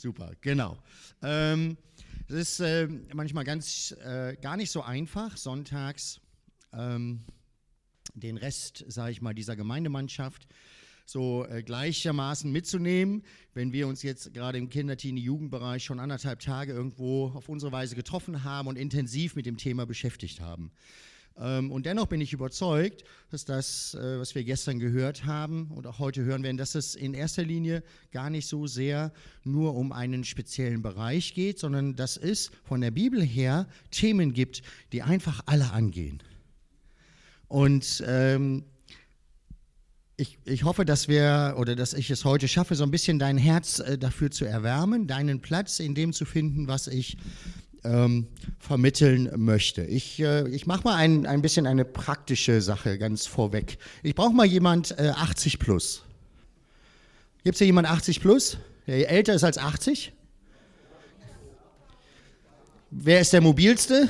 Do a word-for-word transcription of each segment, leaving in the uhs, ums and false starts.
Super, genau. Ähm, das ist äh, manchmal ganz äh, gar nicht so einfach, sonntags ähm, den Rest, sage ich mal, dieser Gemeindemannschaft so äh, gleichermaßen mitzunehmen, wenn wir uns jetzt gerade im Kinder-, Teenie-, Jugendbereich schon anderthalb Tage irgendwo auf unsere Weise getroffen haben und intensiv mit dem Thema beschäftigt haben. Ähm, und dennoch bin ich überzeugt, dass das, äh, was wir gestern gehört haben und auch heute hören werden, dass es in erster Linie gar nicht so sehr nur um einen speziellen Bereich geht, sondern dass es von der Bibel her Themen gibt, die einfach alle angehen. Und ähm, Ich, ich hoffe, dass wir oder dass ich es heute schaffe, so ein bisschen dein Herz äh, dafür zu erwärmen, deinen Platz in dem zu finden, was ich ähm, vermitteln möchte. Ich, äh, ich mache mal ein, ein bisschen eine praktische Sache ganz vorweg. Ich brauche mal jemand äh, achtzig plus. Gibt es hier jemand achtzig plus, der älter ist als achtzig? Wer ist der mobilste?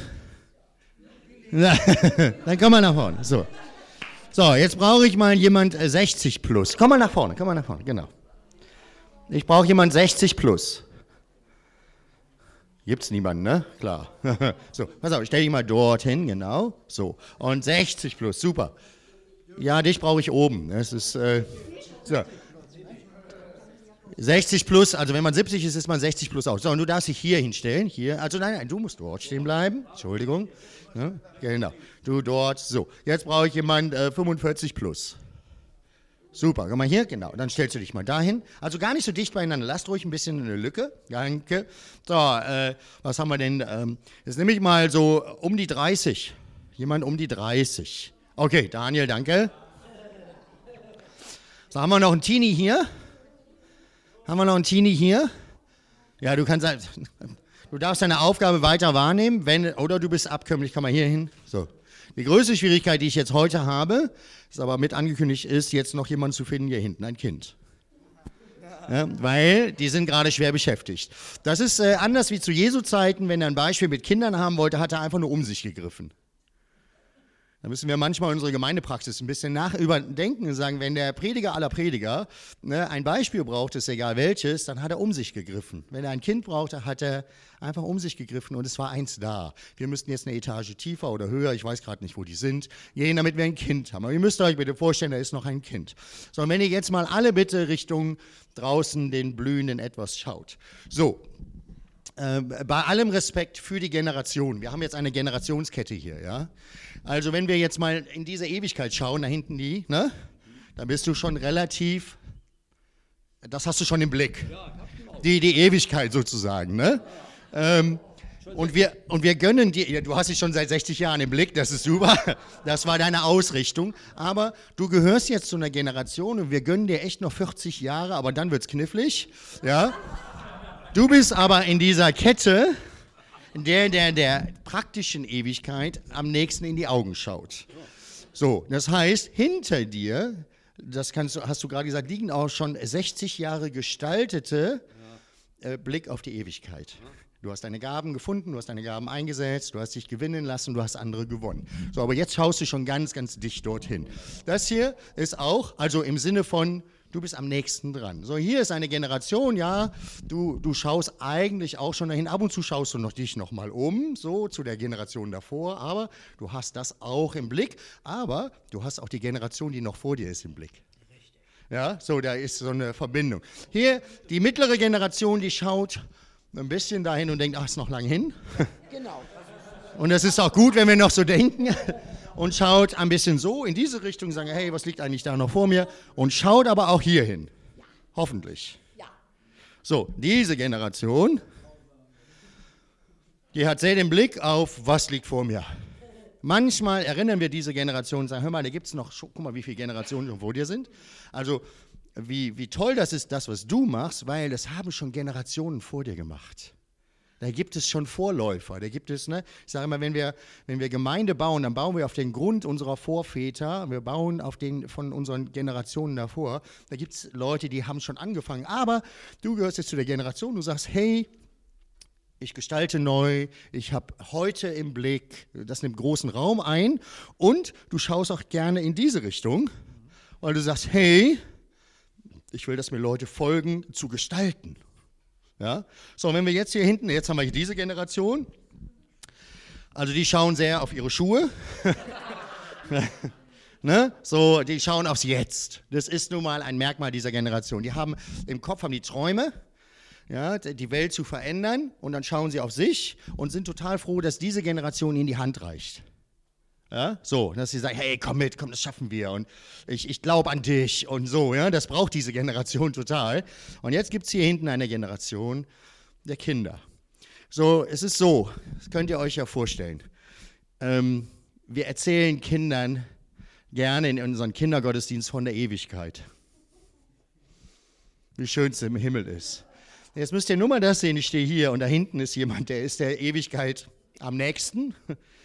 Dann komm mal nach vorne. So. So, jetzt brauche ich mal jemand äh, sechzig plus. Komm mal nach vorne, komm mal nach vorne, genau. Ich brauche jemand sechzig plus. Gibt's niemanden, ne? Klar. So, pass auf, ich stell dich mal dorthin, genau. So, und sechzig plus, super. Ja, dich brauche ich oben. Das ist, äh, so. sechzig plus, also wenn man siebzig ist, ist man sechzig plus auch. So, und du darfst dich hier hinstellen, hier. Also nein, nein, du musst dort stehen bleiben. Entschuldigung. Ja, genau. Du dort. So, jetzt brauche ich jemanden äh, fünfundvierzig plus. Super, komm mal hier, genau. Dann stellst du dich mal dahin. Also gar nicht so dicht beieinander. Lasst ruhig ein bisschen eine Lücke. Danke. So, äh, was haben wir denn? Ähm, jetzt nehme ich mal so um die dreißig. Jemand um die dreißig. Okay, Daniel, danke. So, haben wir noch einen Teenie hier? Haben wir noch einen Teenie hier? Ja, du kannst, du darfst deine Aufgabe weiter wahrnehmen, wenn, oder du bist abkömmlich, komm mal hier hin. So. Die größte Schwierigkeit, die ich jetzt heute habe, ist aber mit angekündigt, ist, jetzt noch jemanden zu finden, hier hinten, ein Kind. Ja, weil die sind gerade schwer beschäftigt. Das ist äh, anders wie zu Jesu Zeiten, wenn er ein Beispiel mit Kindern haben wollte, hat er einfach nur um sich gegriffen. Da müssen wir manchmal unsere Gemeindepraxis ein bisschen nach überdenken und sagen, wenn der Prediger aller Prediger ne, ein Beispiel braucht, ist egal welches, dann hat er um sich gegriffen. Wenn er ein Kind brauchte, hat er einfach um sich gegriffen und es war eins da. Wir müssten jetzt eine Etage tiefer oder höher, ich weiß gerade nicht, wo die sind, gehen, damit wir ein Kind haben. Aber ihr müsst euch bitte vorstellen, da ist noch ein Kind. So, und wenn ihr jetzt mal alle bitte Richtung draußen den blühenden Etwas schaut. So. Äh, bei allem Respekt für die Generation. Wir haben jetzt eine Generationskette hier, ja. Also wenn wir jetzt mal in diese Ewigkeit schauen, da hinten die, ne, dann bist du schon relativ, das hast du schon im Blick. Die, die Ewigkeit sozusagen, ne. Ähm, und wir, und wir gönnen dir, ja, du hast dich schon seit sechzig Jahren im Blick, das ist super, das war deine Ausrichtung, aber du gehörst jetzt zu einer Generation und wir gönnen dir echt noch vierzig Jahre, aber dann wird's knifflig, ja. Du bist aber in dieser Kette, der, der der praktischen Ewigkeit am nächsten in die Augen schaut. So, das heißt, hinter dir, das kannst du, hast du gerade gesagt, liegen auch schon sechzig Jahre gestaltete äh, Blick auf die Ewigkeit. Du hast deine Gaben gefunden, du hast deine Gaben eingesetzt, du hast dich gewinnen lassen, du hast andere gewonnen. So, aber jetzt schaust du schon ganz, ganz dicht dorthin. Das hier ist auch, also im Sinne von, du bist am nächsten dran. So, hier ist eine Generation, ja, du, du schaust eigentlich auch schon dahin, ab und zu schaust du noch dich nochmal um, so zu der Generation davor, aber du hast das auch im Blick, aber du hast auch die Generation, die noch vor dir ist, im Blick. Ja, so, da ist so eine Verbindung. Hier, die mittlere Generation, die schaut ein bisschen dahin und denkt, ach, ist noch lang hin. Genau. Und das ist auch gut, wenn wir noch so denken. Und schaut ein bisschen so in diese Richtung, sagen, hey, was liegt eigentlich da noch vor mir? Und schaut aber auch hier hin. Ja. Hoffentlich. Ja. So, diese Generation, die hat sehr den Blick auf, was liegt vor mir. Manchmal erinnern wir diese Generation und sagen, hör mal, da gibt es noch, guck mal, wie viele Generationen schon vor dir sind. Also, wie, wie toll das ist, das, was du machst, weil das haben schon Generationen vor dir gemacht. Da gibt es schon Vorläufer, da gibt es, ne, ich sage immer, wenn wir, wenn wir Gemeinde bauen, dann bauen wir auf den Grund unserer Vorväter, wir bauen auf den von unseren Generationen davor, da gibt es Leute, die haben schon angefangen, aber du gehörst jetzt zu der Generation, du sagst, hey, ich gestalte neu, ich habe heute im Blick, das nimmt großen Raum ein und du schaust auch gerne in diese Richtung, weil du sagst, hey, ich will, dass mir Leute folgen, zu gestalten. Ja? So, wenn wir jetzt hier hinten, jetzt haben wir hier diese Generation, also die schauen sehr auf ihre Schuhe. Ne? So, die schauen aufs Jetzt. Das ist nun mal ein Merkmal dieser Generation. Die haben im Kopf haben die Träume, ja, die Welt zu verändern, und dann schauen sie auf sich und sind total froh, dass diese Generation ihnen die Hand reicht. Ja, so, dass sie sagen, hey, komm mit, komm, das schaffen wir und ich, ich glaube an dich und so, ja, das braucht diese Generation total. Und jetzt gibt es hier hinten eine Generation der Kinder. So, es ist so, das könnt ihr euch ja vorstellen, ähm, wir erzählen Kindern gerne in unseren Kindergottesdienst von der Ewigkeit, wie schön es im Himmel ist. Jetzt müsst ihr nur mal das sehen, ich stehe hier und da hinten ist jemand, der ist der Ewigkeit am nächsten.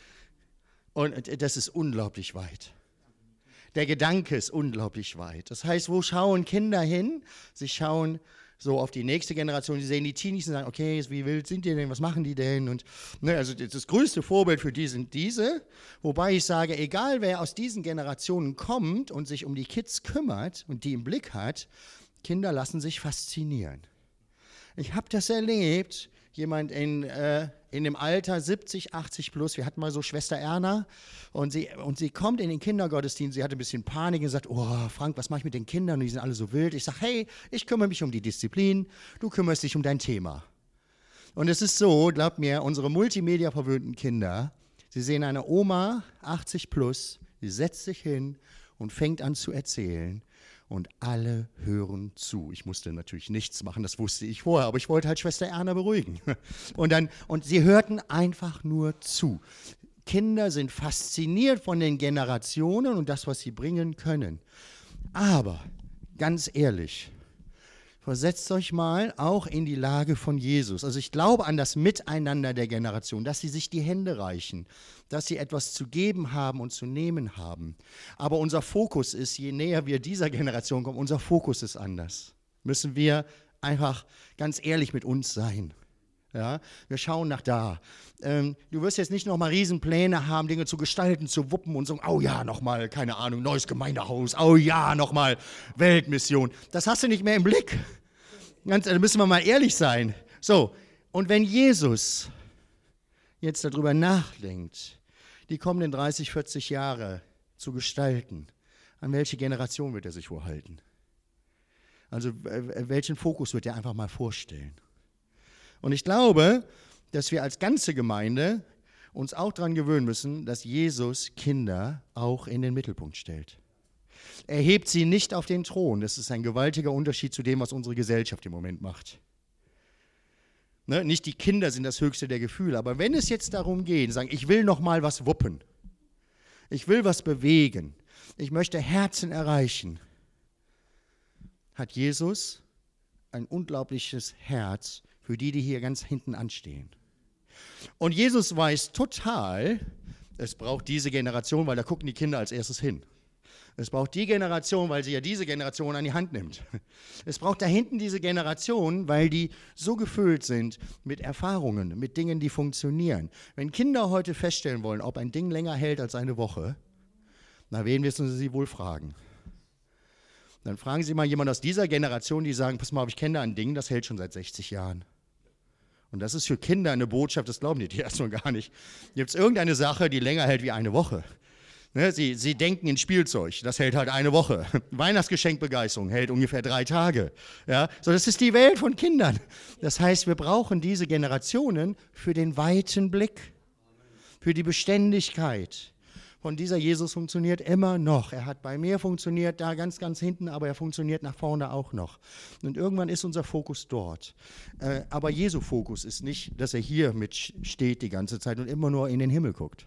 Und das ist unglaublich weit. Der Gedanke ist unglaublich weit. Das heißt, wo schauen Kinder hin? Sie schauen so auf die nächste Generation, sie sehen die Teenies und sagen, okay, wie wild sind die denn, was machen die denn? Und ne, also das größte Vorbild für die sind diese, wobei ich sage, egal wer aus diesen Generationen kommt und sich um die Kids kümmert und die im Blick hat, Kinder lassen sich faszinieren. Ich habe das erlebt, jemand in, äh, in dem Alter siebzig, achtzig plus, wir hatten mal so Schwester Erna und sie, und sie kommt in den Kindergottesdienst, sie hatte ein bisschen Panik und sagt, oh Frank, was mache ich mit den Kindern, und die sind alle so wild. Ich sage, hey, ich kümmere mich um die Disziplin, du kümmerst dich um dein Thema. Und es ist so, glaubt mir, unsere multimedia-verwöhnten Kinder, sie sehen eine Oma, achtzig plus, sie setzt sich hin und fängt an zu erzählen. Und alle hören zu. Ich musste natürlich nichts machen, das wusste ich vorher, aber ich wollte halt Schwester Erna beruhigen. Und, dann, und sie hörten einfach nur zu. Kinder sind fasziniert von den Generationen und das, was sie bringen können. Aber, ganz ehrlich, versetzt euch mal auch in die Lage von Jesus. Also ich glaube an das Miteinander der Generation, dass sie sich die Hände reichen, dass sie etwas zu geben haben und zu nehmen haben. Aber unser Fokus ist, je näher wir dieser Generation kommen, unser Fokus ist anders. Müssen wir einfach ganz ehrlich mit uns sein. Ja, wir schauen nach da. Ähm, du wirst jetzt nicht nochmal Riesenpläne haben, Dinge zu gestalten, zu wuppen und so, oh ja, nochmal, keine Ahnung, neues Gemeindehaus, oh ja, nochmal Weltmission. Das hast du nicht mehr im Blick. Ganz, da müssen wir mal ehrlich sein. So, und wenn Jesus jetzt darüber nachdenkt, die kommenden dreißig, vierzig Jahre zu gestalten, an welche Generation wird er sich wohl halten? Also welchen Fokus wird er einfach mal vorstellen? Und ich glaube, dass wir als ganze Gemeinde uns auch daran gewöhnen müssen, dass Jesus Kinder auch in den Mittelpunkt stellt. Er hebt sie nicht auf den Thron. Das ist ein gewaltiger Unterschied zu dem, was unsere Gesellschaft im Moment macht. Ne? Nicht die Kinder sind das höchste der Gefühle, aber wenn es jetzt darum geht, sagen, ich will noch mal was wuppen, ich will was bewegen, ich möchte Herzen erreichen, hat Jesus ein unglaubliches Herz für die, die hier ganz hinten anstehen. Und Jesus weiß total, es braucht diese Generation, weil da gucken die Kinder als erstes hin. Es braucht die Generation, weil sie ja diese Generation an die Hand nimmt. Es braucht da hinten diese Generation, weil die so gefüllt sind mit Erfahrungen, mit Dingen, die funktionieren. Wenn Kinder heute feststellen wollen, ob ein Ding länger hält als eine Woche, na, wen müssen sie wohl fragen? Dann fragen Sie mal jemanden aus dieser Generation, die sagen, pass mal, ich kenne da ein Ding, das hält schon seit sechzig Jahren. Und das ist für Kinder eine Botschaft, das glauben die, die erstmal gar nicht. Gibt es irgendeine Sache, die länger hält wie eine Woche? Ne, sie, sie denken in Spielzeug, das hält halt eine Woche. Weihnachtsgeschenkbegeisterung hält ungefähr drei Tage. Ja, so, das ist die Welt von Kindern. Das heißt, wir brauchen diese Generationen für den weiten Blick, für die Beständigkeit. Von dieser Jesus funktioniert immer noch. Er hat bei mir funktioniert, da ganz, ganz hinten, aber er funktioniert nach vorne auch noch. Und irgendwann ist unser Fokus dort. Äh, aber Jesu Fokus ist nicht, dass er hier mitsteht die ganze Zeit und immer nur in den Himmel guckt.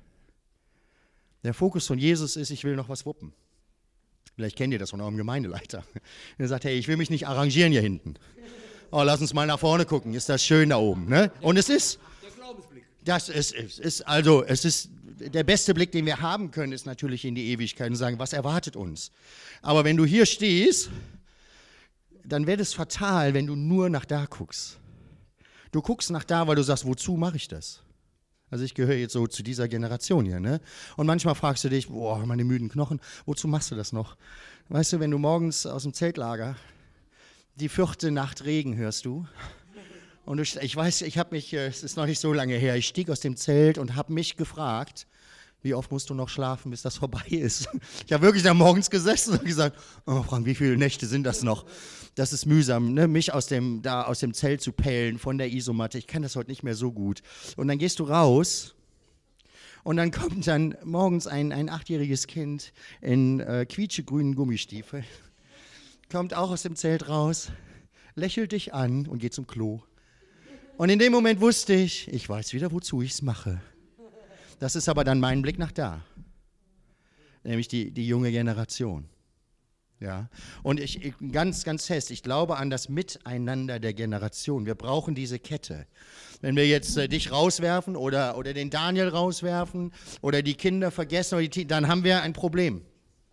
Der Fokus von Jesus ist, ich will noch was wuppen. Vielleicht kennt ihr das von eurem Gemeindeleiter. Er sagt, hey, ich will mich nicht arrangieren hier hinten. Oh, lass uns mal nach vorne gucken, ist das schön da oben. Ne? Und es ist, das ist, es ist, also, es ist, der beste Blick, den wir haben können, ist natürlich in die Ewigkeit und sagen, was erwartet uns? Aber wenn du hier stehst, dann wird es fatal, wenn du nur nach da guckst. Du guckst nach da, weil du sagst, wozu mache ich das? Also ich gehöre jetzt so zu dieser Generation hier, ne? Und manchmal fragst du dich, boah, meine müden Knochen, wozu machst du das noch? Weißt du, wenn du morgens aus dem Zeltlager die vierte Nacht Regen hörst du Und ich weiß, ich habe mich, es ist noch nicht so lange her, ich stieg aus dem Zelt und habe mich gefragt, wie oft musst du noch schlafen, bis das vorbei ist? Ich habe wirklich da morgens gesessen und gesagt, oh Frank, wie viele Nächte sind das noch? Das ist mühsam, ne? Mich aus dem, da aus dem Zelt zu pellen von der Isomatte. Ich kann das heute nicht mehr so gut. Und dann gehst du raus und dann kommt dann morgens ein, ein achtjähriges Kind in äh, quietschegrünen Gummistiefeln, kommt auch aus dem Zelt raus, lächelt dich an und geht zum Klo. Und in dem Moment wusste ich, ich weiß wieder, wozu ich es mache. Das ist aber dann mein Blick nach da, nämlich die, die junge Generation. Ja? Und ich, ich ganz, ganz fest, ich glaube an das Miteinander der Generation. Wir brauchen diese Kette. Wenn wir jetzt äh, dich rauswerfen oder, oder den Daniel rauswerfen oder die Kinder vergessen, oder die, dann haben wir ein Problem.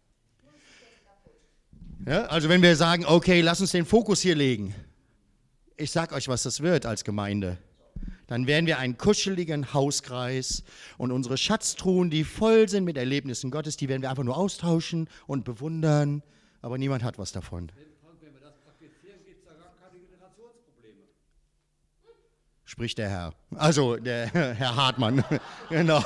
Ja? Also wenn wir sagen, okay, lass uns den Fokus hier legen. Ich sag euch, was das wird als Gemeinde. Dann werden wir einen kuscheligen Hauskreis und unsere Schatztruhen, die voll sind mit Erlebnissen Gottes, die werden wir einfach nur austauschen und bewundern, aber niemand hat was davon. Wenn wir das praktizieren, gibt es da gar keine Generationsprobleme. Spricht der Herr. Also der Herr Hartmann. Genau.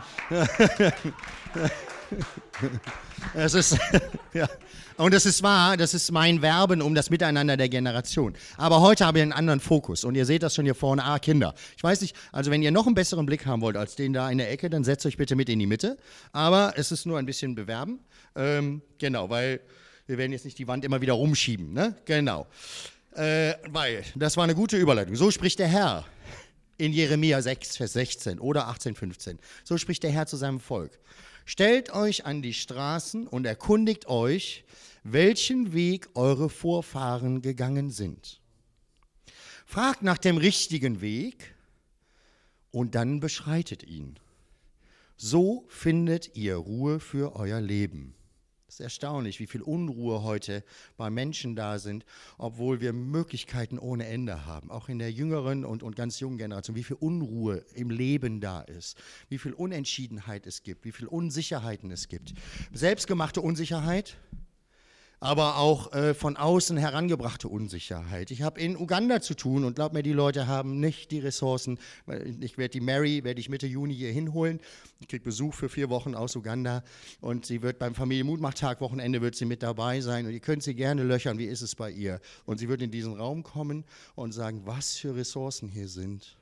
Es ist, ja. Und das ist wahr, das ist mein Werben um das Miteinander der Generation. Aber heute habe ich einen anderen Fokus und ihr seht das schon hier vorne, ah, Kinder. Ich weiß nicht, also wenn ihr noch einen besseren Blick haben wollt als den da in der Ecke, dann setzt euch bitte mit in die Mitte. Aber es ist nur ein bisschen bewerben. Ähm, genau, weil wir werden jetzt nicht die Wand immer wieder rumschieben, ne? Genau. Äh, weil, das war eine gute Überleitung. So spricht der Herr in Jeremia sechs, Vers sechzehn oder achtzehn, fünfzehn. So spricht der Herr zu seinem Volk. Stellt euch an die Straßen und erkundigt euch, welchen Weg eure Vorfahren gegangen sind. Fragt nach dem richtigen Weg und dann beschreitet ihn. So findet ihr Ruhe für euer Leben. Es ist erstaunlich, wie viel Unruhe heute bei Menschen da sind, obwohl wir Möglichkeiten ohne Ende haben. Auch in der jüngeren und, und ganz jungen Generation, wie viel Unruhe im Leben da ist, wie viel Unentschiedenheit es gibt, wie viel Unsicherheiten es gibt. Selbstgemachte Unsicherheit, aber auch äh, von außen herangebrachte Unsicherheit. Ich habe in Uganda zu tun und glaub mir, die Leute haben nicht die Ressourcen. Ich werde die Mary, werde ich Mitte Juni hier hinholen. Ich kriege Besuch für vier Wochen aus Uganda und sie wird beim Familienmutmachtag, Wochenende wird sie mit dabei sein und ihr könnt sie gerne löchern, wie ist es bei ihr? Und sie wird in diesen Raum kommen und sagen, was für Ressourcen hier sind.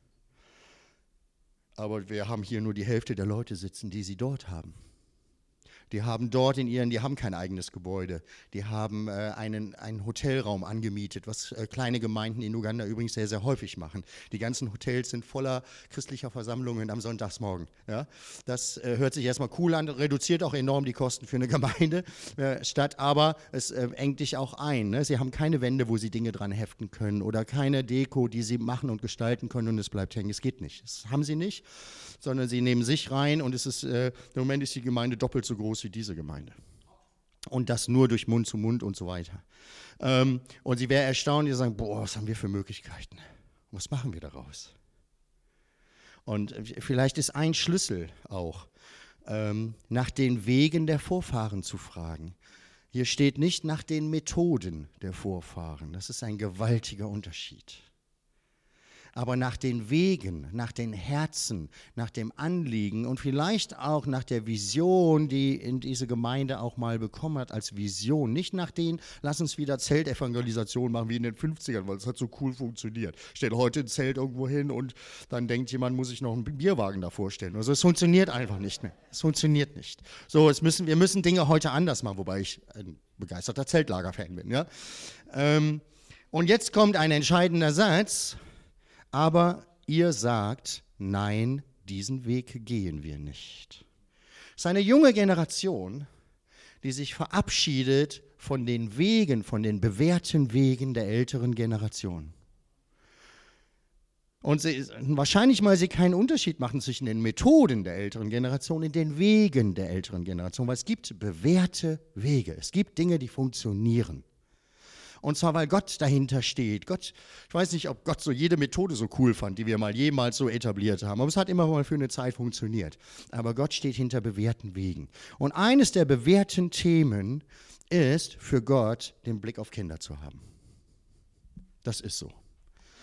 Aber wir haben hier nur die Hälfte der Leute sitzen, die sie dort haben. Die haben dort in ihren, die haben kein eigenes Gebäude, die haben äh, einen, einen Hotelraum angemietet, was äh, kleine Gemeinden in Uganda übrigens sehr, sehr häufig machen. Die ganzen Hotels sind voller christlicher Versammlungen am Sonntagsmorgen. Ja? Das äh, hört sich erstmal cool an, reduziert auch enorm die Kosten für eine Gemeinde, äh, Stadt, aber es äh, engt dich auch ein. Ne? Sie haben keine Wände, wo sie Dinge dran heften können oder keine Deko, die sie machen und gestalten können und es bleibt hängen. Es geht nicht. Das haben sie nicht, sondern sie nehmen sich rein und es ist, äh, im Moment ist die Gemeinde doppelt so groß wie diese Gemeinde. Und das nur durch Mund zu Mund und so weiter. Ähm, und sie wäre erstaunt, die sagen, boah, was haben wir für Möglichkeiten? Was machen wir daraus? Und vielleicht ist ein Schlüssel auch, ähm, nach den Wegen der Vorfahren zu fragen. Hier steht nicht nach den Methoden der Vorfahren. Das ist ein gewaltiger Unterschied. Aber nach den Wegen, nach den Herzen, nach dem Anliegen und vielleicht auch nach der Vision, die in diese Gemeinde auch mal bekommen hat als Vision. Nicht nach den, lass uns wieder Zeltevangelisation machen wie in den fünfzigern, weil es hat so cool funktioniert. Stell heute ein Zelt irgendwo hin und dann denkt jemand, muss ich noch einen Bierwagen davor stellen. Also es funktioniert einfach nicht mehr. Es funktioniert nicht. So, es müssen, wir müssen Dinge heute anders machen, wobei ich ein begeisterter Zeltlager-Fan bin. Ja? Ähm, und jetzt kommt ein entscheidender Satz. Aber ihr sagt, nein, diesen Weg gehen wir nicht. Es ist eine junge Generation, die sich verabschiedet von den Wegen, von den bewährten Wegen der älteren Generation. Und sie, wahrscheinlich, weil sie keinen Unterschied machen zwischen den Methoden der älteren Generation und den Wegen der älteren Generation, weil es gibt bewährte Wege, es gibt Dinge, die funktionieren. Und zwar, weil Gott dahinter steht. Gott, ich weiß nicht, ob Gott so jede Methode so cool fand, die wir mal jemals so etabliert haben. Aber es hat immer mal für eine Zeit funktioniert. Aber Gott steht hinter bewährten Wegen. Und eines der bewährten Themen ist für Gott, den Blick auf Kinder zu haben. Das ist so.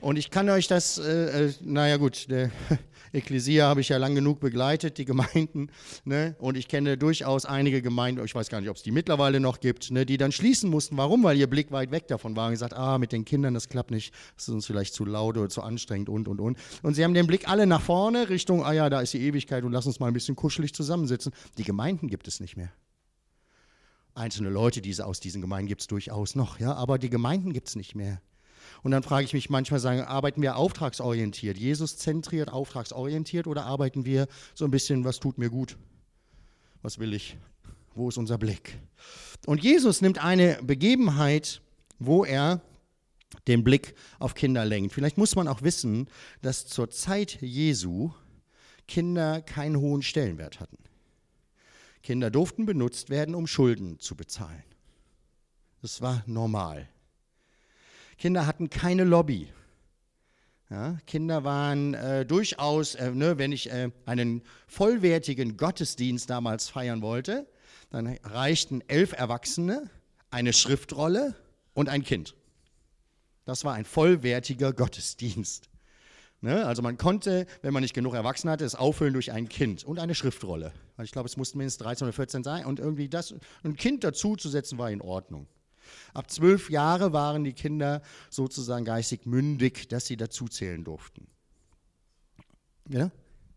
Und ich kann euch das, äh, äh, naja gut, der Ekklesia habe ich ja lang genug begleitet, die Gemeinden, ne? Und ich kenne durchaus einige Gemeinden, ich weiß gar nicht, ob es die mittlerweile noch gibt, ne? Die dann schließen mussten. Warum? Weil ihr Blick weit weg davon war und gesagt, ah, mit den Kindern, das klappt nicht, das ist uns vielleicht zu laut oder zu anstrengend und, und, und. Und sie haben den Blick alle nach vorne, Richtung, ah ja, da ist die Ewigkeit und lass uns mal ein bisschen kuschelig zusammensitzen. Die Gemeinden gibt es nicht mehr. Einzelne Leute diese aus diesen Gemeinden gibt es durchaus noch, ja, aber die Gemeinden gibt es nicht mehr. Und dann frage ich mich manchmal, sagen, arbeiten wir auftragsorientiert, Jesus-zentriert, auftragsorientiert oder arbeiten wir so ein bisschen, was tut mir gut? Was will ich? Wo ist unser Blick? Und Jesus nimmt eine Begebenheit, wo er den Blick auf Kinder lenkt. Vielleicht muss man auch wissen, dass zur Zeit Jesu Kinder keinen hohen Stellenwert hatten. Kinder durften benutzt werden, um Schulden zu bezahlen. Das war normal. Kinder hatten keine Lobby. Ja, Kinder waren äh, durchaus, äh, ne, wenn ich äh, einen vollwertigen Gottesdienst damals feiern wollte, dann reichten elf Erwachsene, eine Schriftrolle und ein Kind. Das war ein vollwertiger Gottesdienst. Ne, also man konnte, wenn man nicht genug Erwachsene hatte, es auffüllen durch ein Kind und eine Schriftrolle. Ich glaube, es mussten mindestens dreizehn oder vierzehn sein und irgendwie das, ein Kind dazuzusetzen, war in Ordnung. Ab zwölf Jahre waren die Kinder sozusagen geistig mündig, dass sie dazuzählen durften. Ja?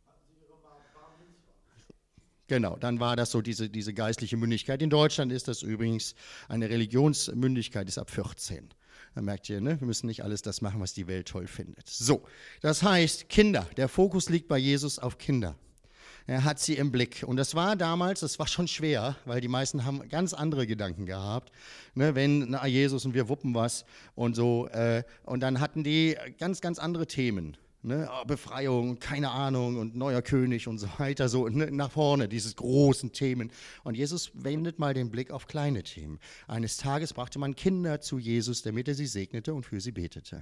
Genau, dann war das so diese, diese geistliche Mündigkeit. In Deutschland ist das übrigens eine Religionsmündigkeit, ist ab vierzehn. Da merkt ihr, ne? Wir müssen nicht alles das machen, was die Welt toll findet. So, das heißt, Kinder, der Fokus liegt bei Jesus auf Kinder. Er hat sie im Blick. Und das war damals, das war schon schwer, weil die meisten haben ganz andere Gedanken gehabt. Ne, wenn, na Jesus und wir wuppen was und so. Äh, und dann hatten die ganz, ganz andere Themen. Ne, Befreiung, keine Ahnung und neuer König und so weiter. So ne, nach vorne, diese großen Themen. Und Jesus wendet mal den Blick auf kleine Themen. Eines Tages brachte man Kinder zu Jesus, damit er sie segnete und für sie betete.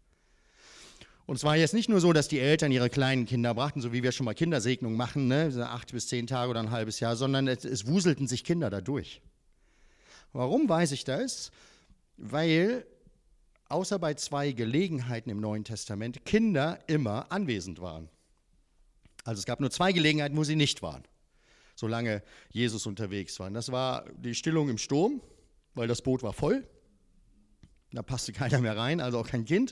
Und es war jetzt nicht nur so, dass die Eltern ihre kleinen Kinder brachten, so wie wir schon mal Kindersegnungen machen, ne, so acht bis zehn Tage oder ein halbes Jahr, sondern es, es wuselten sich Kinder dadurch. Warum weiß ich das? Weil außer bei zwei Gelegenheiten im Neuen Testament Kinder immer anwesend waren. Also es gab nur zwei Gelegenheiten, wo sie nicht waren, solange Jesus unterwegs war. Das war die Stillung im Sturm, weil das Boot war voll. Da passte keiner mehr rein, also auch kein Kind.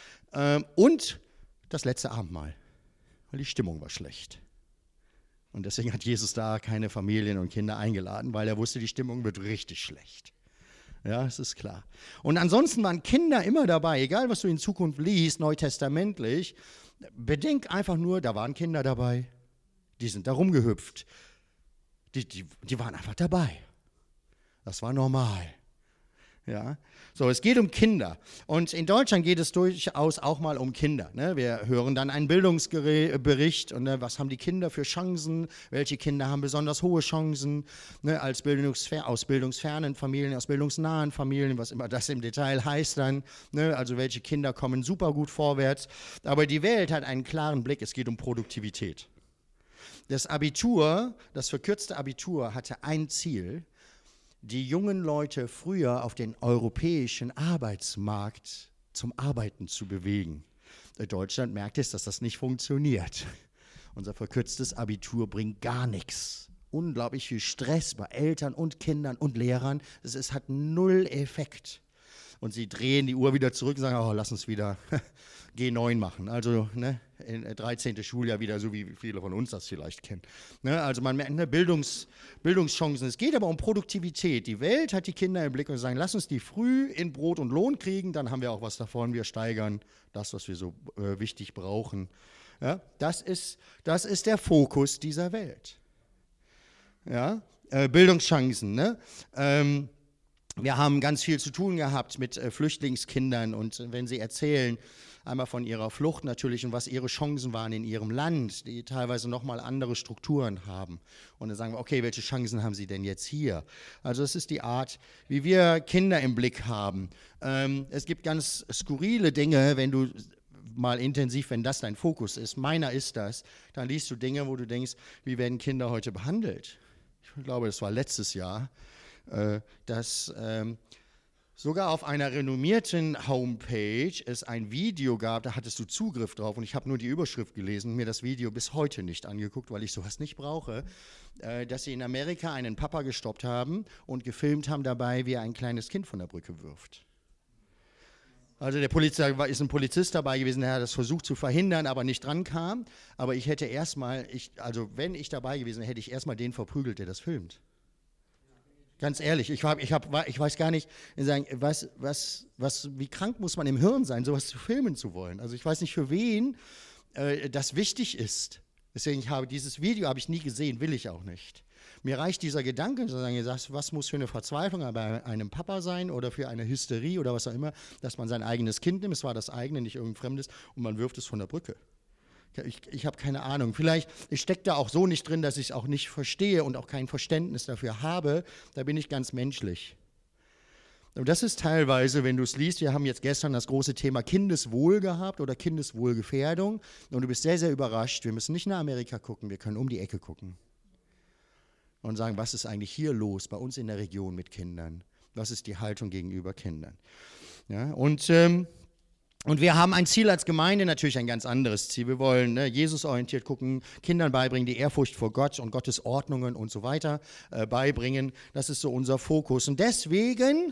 Und das letzte Abendmahl, weil die Stimmung war schlecht. Und deswegen hat Jesus da keine Familien und Kinder eingeladen, weil er wusste, die Stimmung wird richtig schlecht. Ja, das ist klar. Und ansonsten waren Kinder immer dabei, egal was du in Zukunft liest, neutestamentlich, bedenk einfach nur, da waren Kinder dabei, die sind da rumgehüpft, die, die, die waren einfach dabei. Das war normal. Ja, so, es geht um Kinder. Und in Deutschland geht es durchaus auch mal um Kinder. Ne? Wir hören dann einen Bildungsbericht und ne, was haben die Kinder für Chancen? Welche Kinder haben besonders hohe Chancen? Ne? Als Bildungsfer- aus bildungsfernen Familien, aus bildungsnahen Familien, was immer das im Detail heißt dann. Ne? Also welche Kinder kommen super gut vorwärts. Aber die Welt hat einen klaren Blick, es geht um Produktivität. Das Abitur, das verkürzte Abitur hatte ein Ziel: die jungen Leute früher auf den europäischen Arbeitsmarkt zum Arbeiten zu bewegen. Deutschland merkt es, dass das nicht funktioniert. Unser verkürztes Abitur bringt gar nichts. Unglaublich viel Stress bei Eltern und Kindern und Lehrern. Es, es hat null Effekt. Und sie drehen die Uhr wieder zurück und sagen, oh, lass uns wieder G neun machen. Also ne, dreizehnte Schuljahr wieder, so wie viele von uns das vielleicht kennen. Ne, also man merkt ne, Bildungs, Bildungschancen. Es geht aber um Produktivität. Die Welt hat die Kinder im Blick und sagen, lass uns die früh in Brot und Lohn kriegen, dann haben wir auch was davon. Wir steigern das, was wir so äh, wichtig brauchen. Ja, das ist, das ist der Fokus dieser Welt. Ja, äh, Bildungschancen. Ne? Ähm, Wir haben ganz viel zu tun gehabt mit äh, Flüchtlingskindern und äh, wenn sie erzählen, einmal von ihrer Flucht natürlich und was ihre Chancen waren in ihrem Land, die teilweise nochmal andere Strukturen haben. Und dann sagen wir, okay, welche Chancen haben sie denn jetzt hier? Also das ist die Art, wie wir Kinder im Blick haben. Ähm, es gibt ganz skurrile Dinge, wenn du mal intensiv, wenn das dein Fokus ist, meiner ist das, dann liest du Dinge, wo du denkst, wie werden Kinder heute behandelt? Ich glaube, das war letztes Jahr. Dass ähm, sogar auf einer renommierten Homepage es ein Video gab, da hattest du Zugriff drauf und ich habe nur die Überschrift gelesen und mir das Video bis heute nicht angeguckt, weil ich sowas nicht brauche, äh, dass sie in Amerika einen Papa gestoppt haben und gefilmt haben dabei, wie er ein kleines Kind von der Brücke wirft. Also der Polizist, da ist ein Polizist dabei gewesen, der hat das versucht zu verhindern, aber nicht dran kam. Aber ich hätte erstmal, ich, also wenn ich dabei gewesen wäre, hätte ich erstmal den verprügelt, der das filmt. Ganz ehrlich, ich, hab, ich, hab, ich weiß gar nicht, was, was, was, wie krank muss man im Hirn sein, sowas zu filmen zu wollen. Also ich weiß nicht, für wen äh, das wichtig ist. Deswegen ich habe dieses Video habe ich nie gesehen, will ich auch nicht. Mir reicht dieser Gedanke, zu sagen, was muss für eine Verzweiflung bei einem Papa sein oder für eine Hysterie oder was auch immer, dass man sein eigenes Kind nimmt, es war das eigene, nicht irgendein Fremdes, und man wirft es von der Brücke. Ich, ich habe keine Ahnung. Vielleicht, ich stecke da auch so nicht drin, dass ich es auch nicht verstehe und auch kein Verständnis dafür habe. Da bin ich ganz menschlich. Und das ist teilweise, wenn du es liest, wir haben jetzt gestern das große Thema Kindeswohl gehabt oder Kindeswohlgefährdung und du bist sehr, sehr überrascht. Wir müssen nicht nach Amerika gucken, wir können um die Ecke gucken und sagen, was ist eigentlich hier los bei uns in der Region mit Kindern? Was ist die Haltung gegenüber Kindern? Ja, und ähm, Und wir haben ein Ziel als Gemeinde, natürlich ein ganz anderes Ziel. Wir wollen ne, Jesus-orientiert gucken, Kindern beibringen, die Ehrfurcht vor Gott und Gottes Ordnungen und so weiter äh, beibringen. Das ist so unser Fokus. Und deswegen,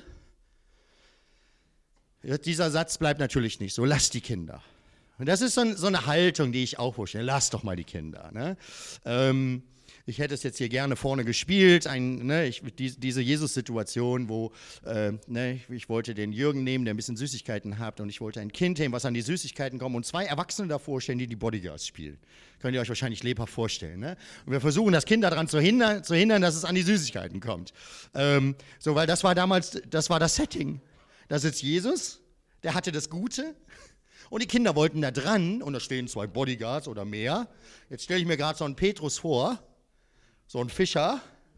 dieser Satz bleibt natürlich nicht so, lass die Kinder. Und das ist so, ein, so eine Haltung, die ich auch vorstelle, lass doch mal die Kinder. Ne? Ähm, Ich hätte es jetzt hier gerne vorne gespielt, ein, ne, ich, die, diese Jesus-Situation, wo äh, ne, ich wollte den Jürgen nehmen, der ein bisschen Süßigkeiten hat und ich wollte ein Kind nehmen, was an die Süßigkeiten kommt und zwei Erwachsene davor stellen, die die Bodyguards spielen. Könnt ihr euch wahrscheinlich lebhaft vorstellen. Ne? Und wir versuchen, das Kind daran zu hindern, zu hindern, dass es an die Süßigkeiten kommt. Ähm, so, weil das war damals, das war das Setting. Da sitzt Jesus, der hatte das Gute. Und die Kinder wollten da dran, und da stehen zwei Bodyguards oder mehr. Jetzt stelle ich mir gerade so einen Petrus vor, so ein Fischer,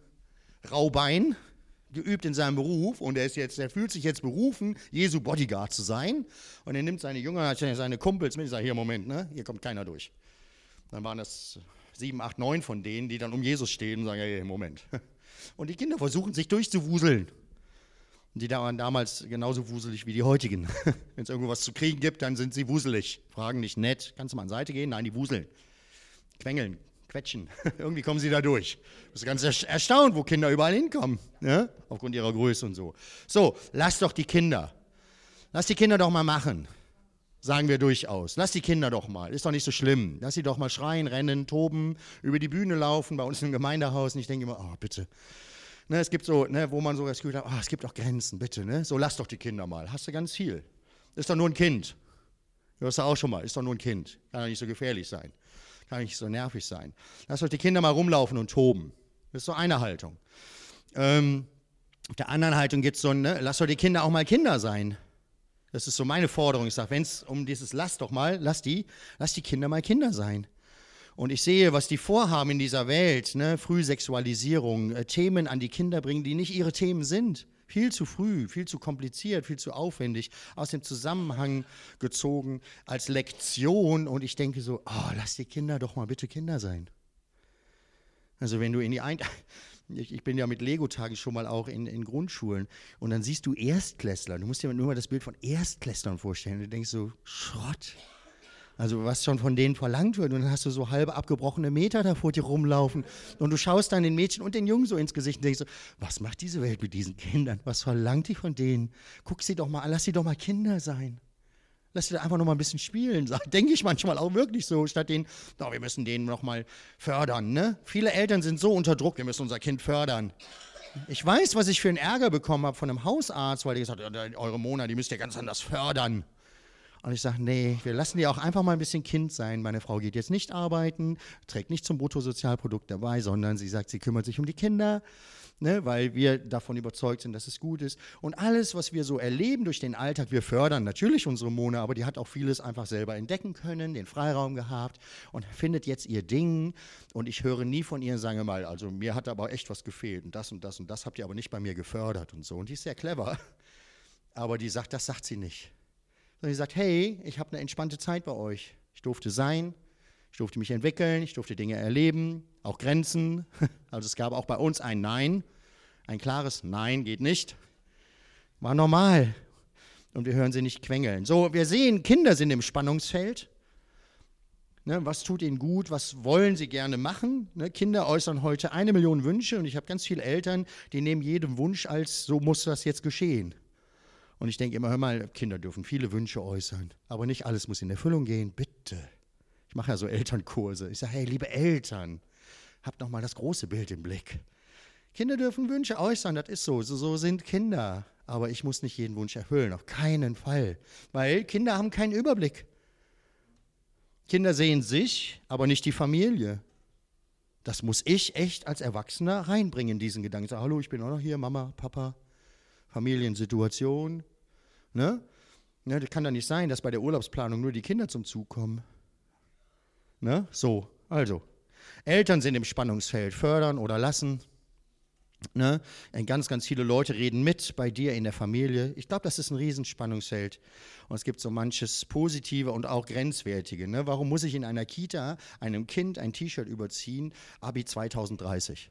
Raubein, geübt in seinem Beruf, und er ist jetzt, er fühlt sich jetzt berufen, Jesu Bodyguard zu sein. Und er nimmt seine Jünger, seine Kumpels mit und sagt, hier, Moment, ne, hier kommt keiner durch. Dann waren das sieben, acht, neun von denen, die dann um Jesus stehen und sagen, hey, Moment. Und die Kinder versuchen, sich durchzuwuseln. Und die waren damals genauso wuselig wie die heutigen. Wenn es irgendwo was zu kriegen gibt, dann sind sie wuselig. Fragen nicht nett, kannst du mal an Seite gehen? Nein, die wuseln. Quengeln, quetschen. Irgendwie kommen sie da durch. Du bist ganz erstaunt, wo Kinder überall hinkommen, ne? Aufgrund ihrer Größe und so. So, lass doch die Kinder. Lass die Kinder doch mal machen, sagen wir durchaus. Lass die Kinder doch mal, ist doch nicht so schlimm. Lass sie doch mal schreien, rennen, toben, über die Bühne laufen, bei uns im Gemeindehaus. Und ich denke immer, oh, bitte. Ne, es gibt so, ne, wo man so das Gefühl hat, oh, es gibt auch Grenzen, bitte. Ne? So, lass doch die Kinder mal. Hast du ganz viel. Ist doch nur ein Kind. Du hast ja auch schon mal, ist doch nur ein Kind. Kann doch nicht so gefährlich sein. Kann nicht so nervig sein. Lass doch die Kinder mal rumlaufen und toben. Das ist so eine Haltung. Ähm, auf der anderen Haltung gibt es so, ne, lass doch die Kinder auch mal Kinder sein. Das ist so meine Forderung. Ich sage, wenn es um dieses lass doch mal, lass die, lass die Kinder mal Kinder sein. Und ich sehe, was die vorhaben in dieser Welt, ne, Frühsexualisierung, äh, Themen an die Kinder bringen, die nicht ihre Themen sind. Viel zu früh, viel zu kompliziert, viel zu aufwendig, aus dem Zusammenhang gezogen, als Lektion. Und ich denke so, oh, lass die Kinder doch mal bitte Kinder sein. Also wenn du in die Ein... Ich, ich bin ja mit Lego-Tagen schon mal auch in, in Grundschulen. Und dann siehst du Erstklässler. Du musst dir nur mal das Bild von Erstklässlern vorstellen. Du denkst so, Schrott. Also was schon von denen verlangt wird, und dann hast du so halbe abgebrochene Meter da vor dir rumlaufen und du schaust dann den Mädchen und den Jungen so ins Gesicht und denkst so, was macht diese Welt mit diesen Kindern? Was verlangt die von denen? Guck sie doch mal an, lass sie doch mal Kinder sein. Lass sie da einfach noch mal ein bisschen spielen, denke ich manchmal auch wirklich so, statt denen, no, wir müssen denen noch mal fördern. Ne? Viele Eltern sind so unter Druck, wir müssen unser Kind fördern. Ich weiß, was ich für einen Ärger bekommen habe von einem Hausarzt, weil die gesagt hat, eure Mona, die müsst ihr ganz anders fördern. Und ich sage, nee, wir lassen die auch einfach mal ein bisschen Kind sein. Meine Frau geht jetzt nicht arbeiten, trägt nicht zum Bruttosozialprodukt dabei, sondern sie sagt, sie kümmert sich um die Kinder, ne, weil wir davon überzeugt sind, dass es gut ist. Und alles, was wir so erleben durch den Alltag, wir fördern natürlich unsere Mona, aber die hat auch vieles einfach selber entdecken können, den Freiraum gehabt und findet jetzt ihr Ding. Und ich höre nie von ihr, sagen wir mal, also mir hat aber echt was gefehlt und das und das und das habt ihr aber nicht bei mir gefördert und so. Und die ist sehr clever, aber die sagt, das sagt sie nicht. Sondern die sagt, hey, ich habe eine entspannte Zeit bei euch. Ich durfte sein, ich durfte mich entwickeln, ich durfte Dinge erleben, auch Grenzen. Also es gab auch bei uns ein Nein, ein klares Nein geht nicht. War normal. Und wir hören sie nicht quengeln. So, wir sehen, Kinder sind im Spannungsfeld. Ne, was tut ihnen gut? Was wollen sie gerne machen? Ne, Kinder äußern heute eine Million Wünsche und ich habe ganz viele Eltern, die nehmen jeden Wunsch als, so muss das jetzt geschehen. Und ich denke immer, hör mal, Kinder dürfen viele Wünsche äußern, aber nicht alles muss in Erfüllung gehen, bitte. Ich mache ja so Elternkurse. Ich sage, hey, liebe Eltern, habt noch mal das große Bild im Blick. Kinder dürfen Wünsche äußern, das ist so. so, so sind Kinder. Aber ich muss nicht jeden Wunsch erfüllen, auf keinen Fall. Weil Kinder haben keinen Überblick. Kinder sehen sich, aber nicht die Familie. Das muss ich echt als Erwachsener reinbringen, diesen Gedanken. Ich sage, hallo, ich bin auch noch hier, Mama, Papa, Familiensituation. Ne? Ne, das kann doch nicht sein, dass bei der Urlaubsplanung nur die Kinder zum Zug kommen. Ne? So, also, Eltern sind im Spannungsfeld, fördern oder lassen. Ne? Ganz, ganz viele Leute reden mit bei dir in der Familie. Ich glaube, das ist ein Riesenspannungsfeld. Und es gibt so manches Positive und auch Grenzwertige. Ne? Warum muss ich in einer Kita einem Kind ein T-Shirt überziehen, Abi zwanzig dreißig?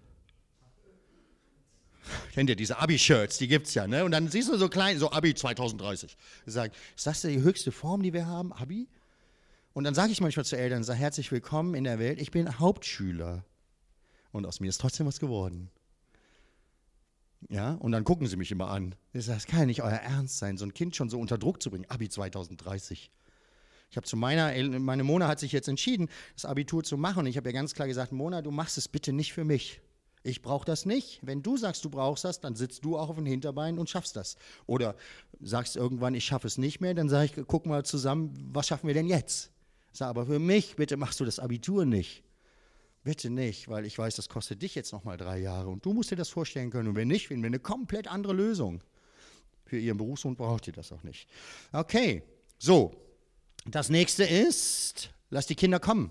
Kennt ihr diese Abi-Shirts, die gibt es ja. Ne? Und dann siehst du so klein, so Abi zwanzig dreißig. Ich sage, ist das die höchste Form, die wir haben, Abi? Und dann sage ich manchmal zu Eltern, sage, herzlich willkommen in der Welt, ich bin Hauptschüler. Und aus mir ist trotzdem was geworden. Ja, und dann gucken sie mich immer an. Ich sage, das kann ja nicht euer Ernst sein, so ein Kind schon so unter Druck zu bringen. Abi zwanzig dreißig. Ich habe zu meiner, meine Mona hat sich jetzt entschieden, das Abitur zu machen. Und ich habe ihr ganz klar gesagt, Mona, du machst es bitte nicht für mich. Ich brauche das nicht. Wenn du sagst, du brauchst das, dann sitzt du auch auf dem Hinterbein und schaffst das. Oder sagst irgendwann, ich schaffe es nicht mehr, dann sage ich, guck mal zusammen, was schaffen wir denn jetzt? Ich sage, aber für mich, bitte machst du das Abitur nicht. Bitte nicht, weil ich weiß, das kostet dich jetzt nochmal drei Jahre und du musst dir das vorstellen können. Und wenn nicht, finden wir eine komplett andere Lösung. Für ihren Berufswunsch braucht ihr das auch nicht. Okay, so. Das nächste ist, lass die Kinder kommen.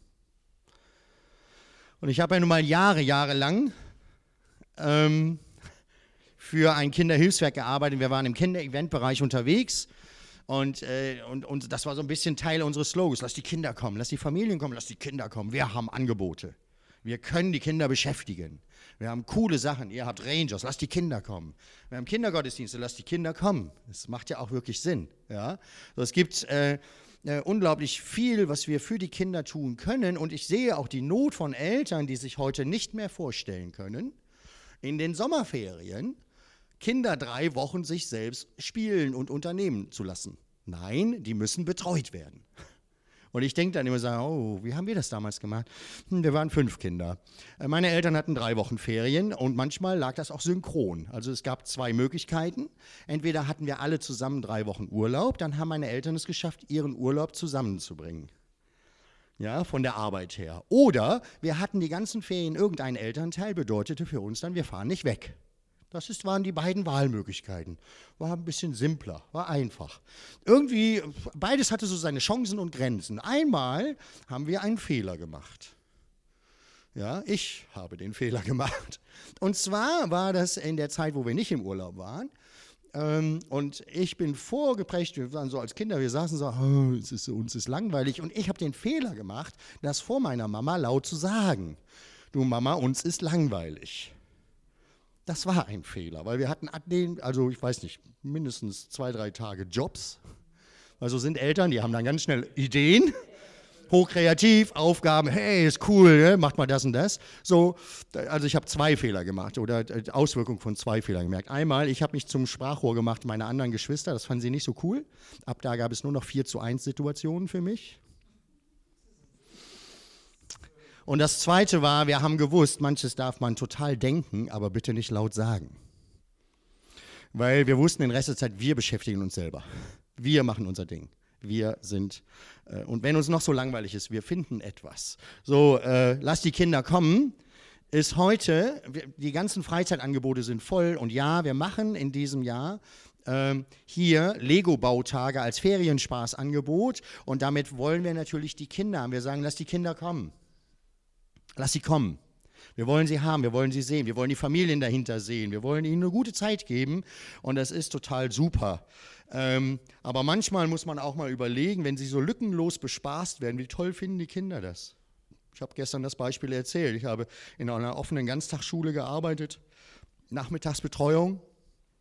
Und ich habe ja nun mal Jahre, Jahre lang ähm, für ein Kinderhilfswerk gearbeitet. Wir waren im Kinder-Event-Bereich unterwegs. Und, äh, und, und das war so ein bisschen Teil unseres Slogans. Lass die Kinder kommen, lass die Familien kommen, lass die Kinder kommen. Wir haben Angebote. Wir können die Kinder beschäftigen. Wir haben coole Sachen. Ihr habt Rangers, lasst die Kinder kommen. Wir haben Kindergottesdienste, lasst die Kinder kommen. Das macht ja auch wirklich Sinn. Ja? So, es gibt äh, äh, unglaublich viel, was wir für die Kinder tun können. Und ich sehe auch die Not von Eltern, die sich heute nicht mehr vorstellen können, in den Sommerferien Kinder drei Wochen sich selbst spielen und unternehmen zu lassen. Nein, die müssen betreut werden. Und ich denke dann immer so, oh, wie haben wir das damals gemacht? Hm, wir waren fünf Kinder. Meine Eltern hatten drei Wochen Ferien und manchmal lag das auch synchron. Also es gab zwei Möglichkeiten. Entweder hatten wir alle zusammen drei Wochen Urlaub, dann haben meine Eltern es geschafft, ihren Urlaub zusammenzubringen. Ja, von der Arbeit her. Oder wir hatten die ganzen Ferien, irgendein Elternteil bedeutete für uns dann, wir fahren nicht weg. Das ist, waren die beiden Wahlmöglichkeiten. War ein bisschen simpler, war einfach. Irgendwie, beides hatte so seine Chancen und Grenzen. Einmal haben wir einen Fehler gemacht. Ja, ich habe den Fehler gemacht. Und zwar war das in der Zeit, wo wir nicht im Urlaub waren. Ähm, und ich bin vorgeprägt, wir waren so als Kinder, wir saßen so, oh, es ist, uns ist langweilig. Und ich habe den Fehler gemacht, das vor meiner Mama laut zu sagen. Du Mama, uns ist langweilig. Das war ein Fehler, weil wir hatten, also ich weiß nicht, mindestens zwei, drei Tage Jobs. Also sind Eltern, die haben dann ganz schnell Ideen, hochkreativ, Aufgaben, hey, ist cool, ne? Macht mal das und das. So, also ich habe zwei Fehler gemacht oder Auswirkungen von zwei Fehlern gemerkt. Einmal, ich habe mich zum Sprachrohr gemacht meiner anderen Geschwister, das fanden sie nicht so cool. Ab da gab es nur noch vier zu eins Situationen für mich. Und das Zweite war, wir haben gewusst, manches darf man total denken, aber bitte nicht laut sagen. Weil wir wussten in Rest der Zeit, wir beschäftigen uns selber. Wir machen unser Ding. Wir sind, äh, und wenn uns noch so langweilig ist, wir finden etwas. So, äh, lass die Kinder kommen, ist heute, wir, die ganzen Freizeitangebote sind voll. Und ja, wir machen in diesem Jahr ähm, hier Lego-Bautage als Ferienspaßangebot. Und damit wollen wir natürlich die Kinder haben. Wir sagen, lass die Kinder kommen. Lass sie kommen. Wir wollen sie haben, wir wollen sie sehen, wir wollen die Familien dahinter sehen, wir wollen ihnen eine gute Zeit geben und das ist total super. Ähm, aber manchmal muss man auch mal überlegen, wenn sie so lückenlos bespaßt werden, wie toll finden die Kinder das? Ich habe gestern das Beispiel erzählt, ich habe in einer offenen Ganztagsschule gearbeitet, Nachmittagsbetreuung.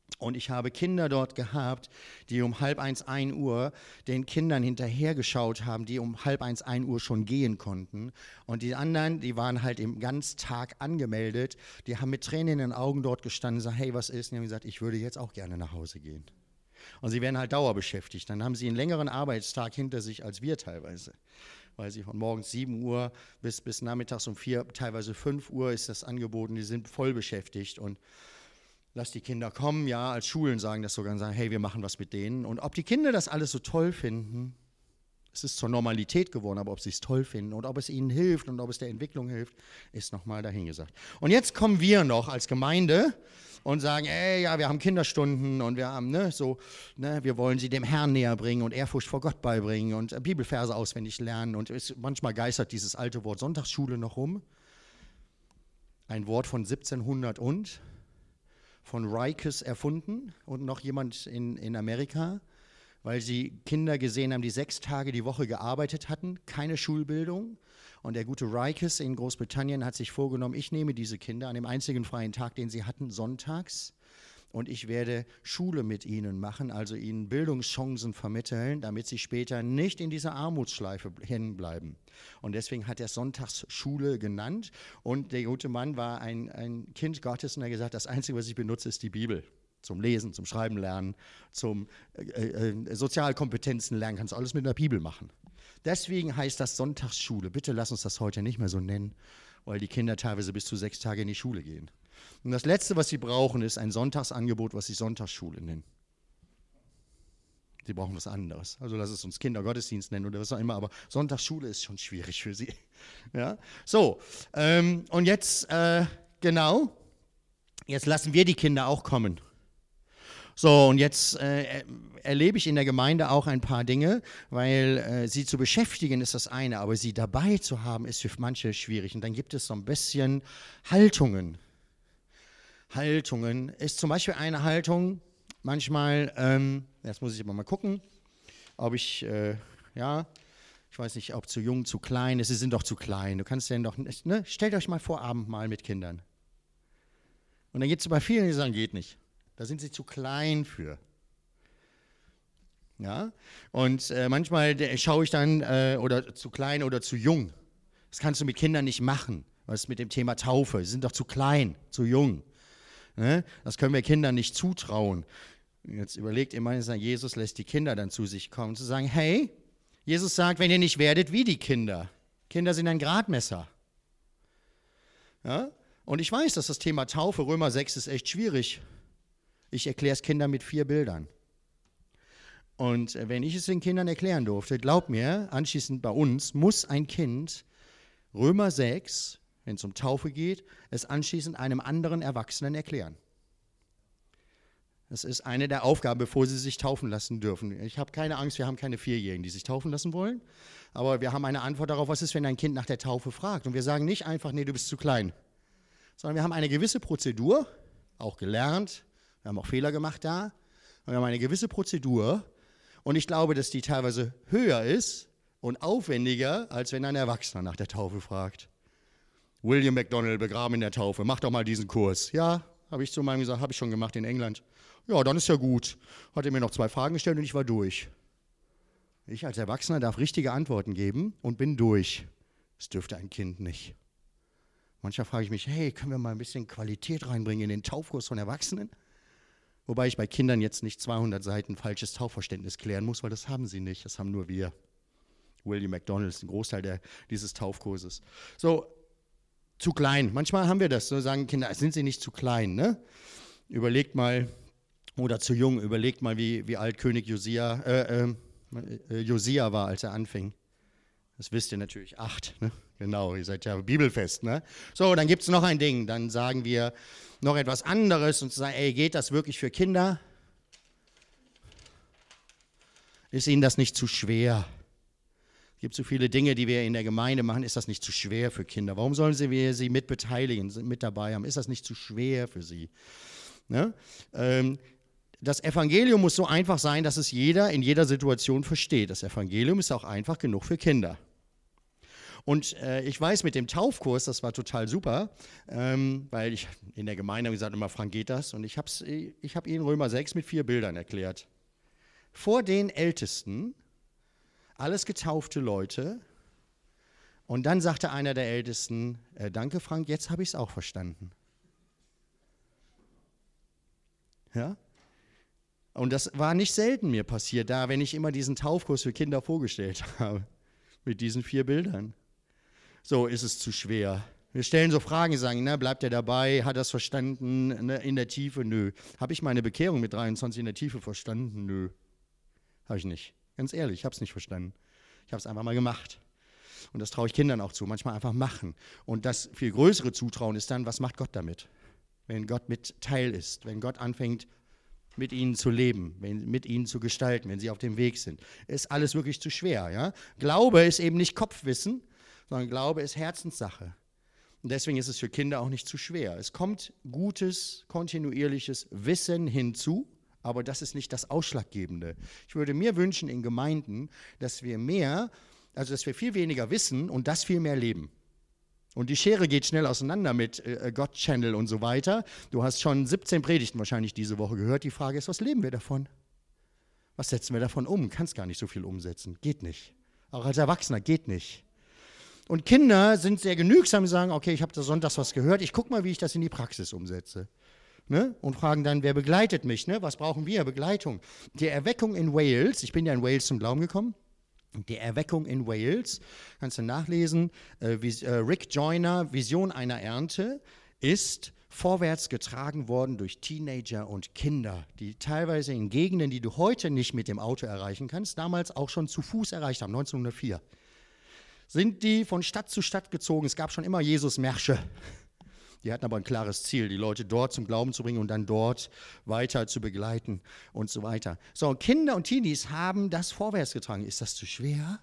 Und ich habe Kinder dort gehabt, die um halb eins, ein Uhr den Kindern hinterhergeschaut haben, die um halb eins, ein Uhr schon gehen konnten. Und die anderen, die waren halt im ganzen Tag angemeldet, die haben mit Tränen in den Augen dort gestanden und gesagt, hey, was ist? Und die haben gesagt, ich würde jetzt auch gerne nach Hause gehen. Und sie werden halt dauerbeschäftigt. Dann haben sie einen längeren Arbeitstag hinter sich als wir teilweise. Weil sie von morgens sieben Uhr bis, bis nachmittags um vier, teilweise fünf Uhr ist das angeboten, die sind voll beschäftigt. Und lass die Kinder kommen, ja, als Schulen sagen das sogar und sagen, hey, wir machen was mit denen. Und ob die Kinder das alles so toll finden, es ist zur Normalität geworden, aber ob sie es toll finden und ob es ihnen hilft und ob es der Entwicklung hilft, ist nochmal dahingesagt. Und jetzt kommen wir noch als Gemeinde und sagen, ey, ja, wir haben Kinderstunden und wir haben, ne, so, ne, wir wollen sie dem Herrn näher bringen und Ehrfurcht vor Gott beibringen und äh, Bibelverse auswendig lernen. Und es, manchmal geistert dieses alte Wort Sonntagsschule noch rum. Ein Wort von siebzehnhundert und von Rikes erfunden und noch jemand in, in Amerika, weil sie Kinder gesehen haben, die sechs Tage die Woche gearbeitet hatten, keine Schulbildung. Und der gute Rikes in Großbritannien hat sich vorgenommen, ich nehme diese Kinder an dem einzigen freien Tag, den sie hatten, sonntags, und ich werde Schule mit ihnen machen, also ihnen Bildungschancen vermitteln, damit sie später nicht in dieser Armutsschleife hängen bleiben. Und deswegen hat er Sonntagsschule genannt. Und der gute Mann war ein, ein Kind Gottes und er hat gesagt, das Einzige, was ich benutze, ist die Bibel. Zum Lesen, zum Schreiben lernen, zum äh, äh, Sozialkompetenzen lernen, kannst du alles mit der Bibel machen. Deswegen heißt das Sonntagsschule. Bitte lass uns das heute nicht mehr so nennen, weil die Kinder teilweise bis zu sechs Tage in die Schule gehen. Und das Letzte, was sie brauchen, ist ein Sonntagsangebot, was sie Sonntagsschule nennen. Sie brauchen was anderes. Also lass es uns Kindergottesdienst nennen oder was auch immer, aber Sonntagsschule ist schon schwierig für sie. Ja? So, ähm, und jetzt, äh, genau, jetzt lassen wir die Kinder auch kommen. So, und jetzt äh, erlebe ich in der Gemeinde auch ein paar Dinge, weil äh, sie zu beschäftigen ist das eine, aber sie dabei zu haben, ist für manche schwierig. Und dann gibt es so ein bisschen Haltungen. Haltungen ist zum Beispiel eine Haltung, manchmal, ähm, jetzt muss ich aber mal gucken, ob ich, äh, ja, ich weiß nicht, ob zu jung, zu klein, sie sind doch zu klein, du kannst denn doch, ne, stellt euch mal vor, Abendmahl mit Kindern. Und dann gibt es bei vielen, die sagen, geht nicht. Da sind sie zu klein für. Ja? Und äh, manchmal äh, schaue ich dann, äh, oder zu klein oder zu jung. Das kannst du mit Kindern nicht machen. Was ist mit dem Thema Taufe? Sie sind doch zu klein, zu jung. Ne? Das können wir Kindern nicht zutrauen. Jetzt überlegt ihr mal, Jesus lässt die Kinder dann zu sich kommen, zu sagen, hey, Jesus sagt, wenn ihr nicht werdet wie die Kinder. Kinder sind ein Gradmesser. Ja? Und ich weiß, dass das Thema Taufe, Römer sechs, ist echt schwierig. Ich erkläre es Kindern mit vier Bildern. Und wenn ich es den Kindern erklären durfte, glaubt mir, anschließend bei uns muss ein Kind Römer sechs, wenn es um Taufe geht, es anschließend einem anderen Erwachsenen erklären. Das ist eine der Aufgaben, bevor sie sich taufen lassen dürfen. Ich habe keine Angst, wir haben keine Vierjährigen, die sich taufen lassen wollen. Aber wir haben eine Antwort darauf, was ist, wenn ein Kind nach der Taufe fragt. Und wir sagen nicht einfach, nee, du bist zu klein. Sondern wir haben eine gewisse Prozedur, auch gelernt. Wir haben auch Fehler gemacht da. Wir haben eine gewisse Prozedur. Und ich glaube, dass die teilweise höher ist und aufwendiger, als wenn ein Erwachsener nach der Taufe fragt. William McDonald, begraben in der Taufe, mach doch mal diesen Kurs. Ja, habe ich zu meinem gesagt, habe ich schon gemacht in England. Ja, dann ist ja gut. Hat er mir noch zwei Fragen gestellt und ich war durch. Ich als Erwachsener darf richtige Antworten geben und bin durch. Das dürfte ein Kind nicht. Manchmal frage ich mich, hey, können wir mal ein bisschen Qualität reinbringen in den Taufkurs von Erwachsenen? Wobei ich bei Kindern jetzt nicht zweihundert Seiten falsches Taufverständnis klären muss, weil das haben sie nicht, das haben nur wir. William McDonald ist ein Großteil der, dieses Taufkurses. So, zu klein. Manchmal haben wir das, so sagen Kinder, sind sie nicht zu klein, ne? Überlegt mal, oder zu jung, überlegt mal, wie, wie alt König Josia, äh, äh, Josia war, als er anfing. Das wisst ihr natürlich, acht, ne? Genau, ihr seid ja bibelfest, ne? So, dann gibt es noch ein Ding, dann sagen wir noch etwas anderes und sagen, ey, geht das wirklich für Kinder? Ist ihnen das nicht zu schwer? Es gibt so viele Dinge, die wir in der Gemeinde machen, ist das nicht zu schwer für Kinder? Warum sollen sie, wir sie mit beteiligen, mit dabei haben? Ist das nicht zu schwer für sie? Ne? Ähm, das Evangelium muss so einfach sein, dass es jeder in jeder Situation versteht. Das Evangelium ist auch einfach genug für Kinder. Und äh, ich weiß, mit dem Taufkurs, das war total super, ähm, weil ich in der Gemeinde habe gesagt, immer, Frank, geht das? Und ich habe ich hab Ihnen Römer sechs mit vier Bildern erklärt. Vor den Ältesten, alles getaufte Leute. Und dann sagte einer der Ältesten, äh, danke Frank, jetzt habe ich es auch verstanden. Ja? Und das war nicht selten mir passiert, da, wenn ich immer diesen Taufkurs für Kinder vorgestellt habe, mit diesen vier Bildern. So, ist es zu schwer. Wir stellen so Fragen, sagen, na, bleibt er dabei, hat er es verstanden, ne, in der Tiefe, nö. Habe ich meine Bekehrung mit dreiundzwanzig in der Tiefe verstanden? Nö. Habe ich nicht. Ganz ehrlich, ich habe es nicht verstanden. Ich habe es einfach mal gemacht. Und das traue ich Kindern auch zu, manchmal einfach machen. Und das viel größere Zutrauen ist dann, was macht Gott damit? Wenn Gott mit Teil ist, wenn Gott anfängt, mit ihnen zu leben, wenn, mit ihnen zu gestalten, wenn sie auf dem Weg sind. Ist alles wirklich zu schwer. Ja? Glaube ist eben nicht Kopfwissen, sondern Glaube ist Herzenssache. Und deswegen ist es für Kinder auch nicht zu schwer. Es kommt gutes, kontinuierliches Wissen hinzu, aber das ist nicht das Ausschlaggebende. Ich würde mir wünschen in Gemeinden, dass wir mehr, also dass wir viel weniger wissen und das viel mehr leben. Und die Schere geht schnell auseinander mit äh, God-Channel und so weiter. Du hast schon siebzehn Predigten wahrscheinlich diese Woche gehört. Die Frage ist, was leben wir davon? Was setzen wir davon um? Kannst gar nicht so viel umsetzen. Geht nicht. Auch als Erwachsener geht nicht. Und Kinder sind sehr genügsam, sagen, okay, ich habe da sonntags was gehört, ich gucke mal, wie ich das in die Praxis umsetze. Ne? Und fragen dann, wer begleitet mich? Ne? Was brauchen wir? Begleitung. Die Erweckung in Wales, ich bin ja in Wales zum Glauben gekommen, die Erweckung in Wales, kannst du nachlesen, äh, wie, äh, Rick Joyner, Vision einer Ernte, ist vorwärts getragen worden durch Teenager und Kinder, die teilweise in Gegenden, die du heute nicht mit dem Auto erreichen kannst, damals auch schon zu Fuß erreicht haben, neunzehnhundertvier. Sind die von Stadt zu Stadt gezogen, es gab schon immer Jesus-Märsche. Die hatten aber ein klares Ziel, die Leute dort zum Glauben zu bringen und dann dort weiter zu begleiten und so weiter. So, Kinder und Teenies haben das vorwärts getragen. Ist das zu schwer?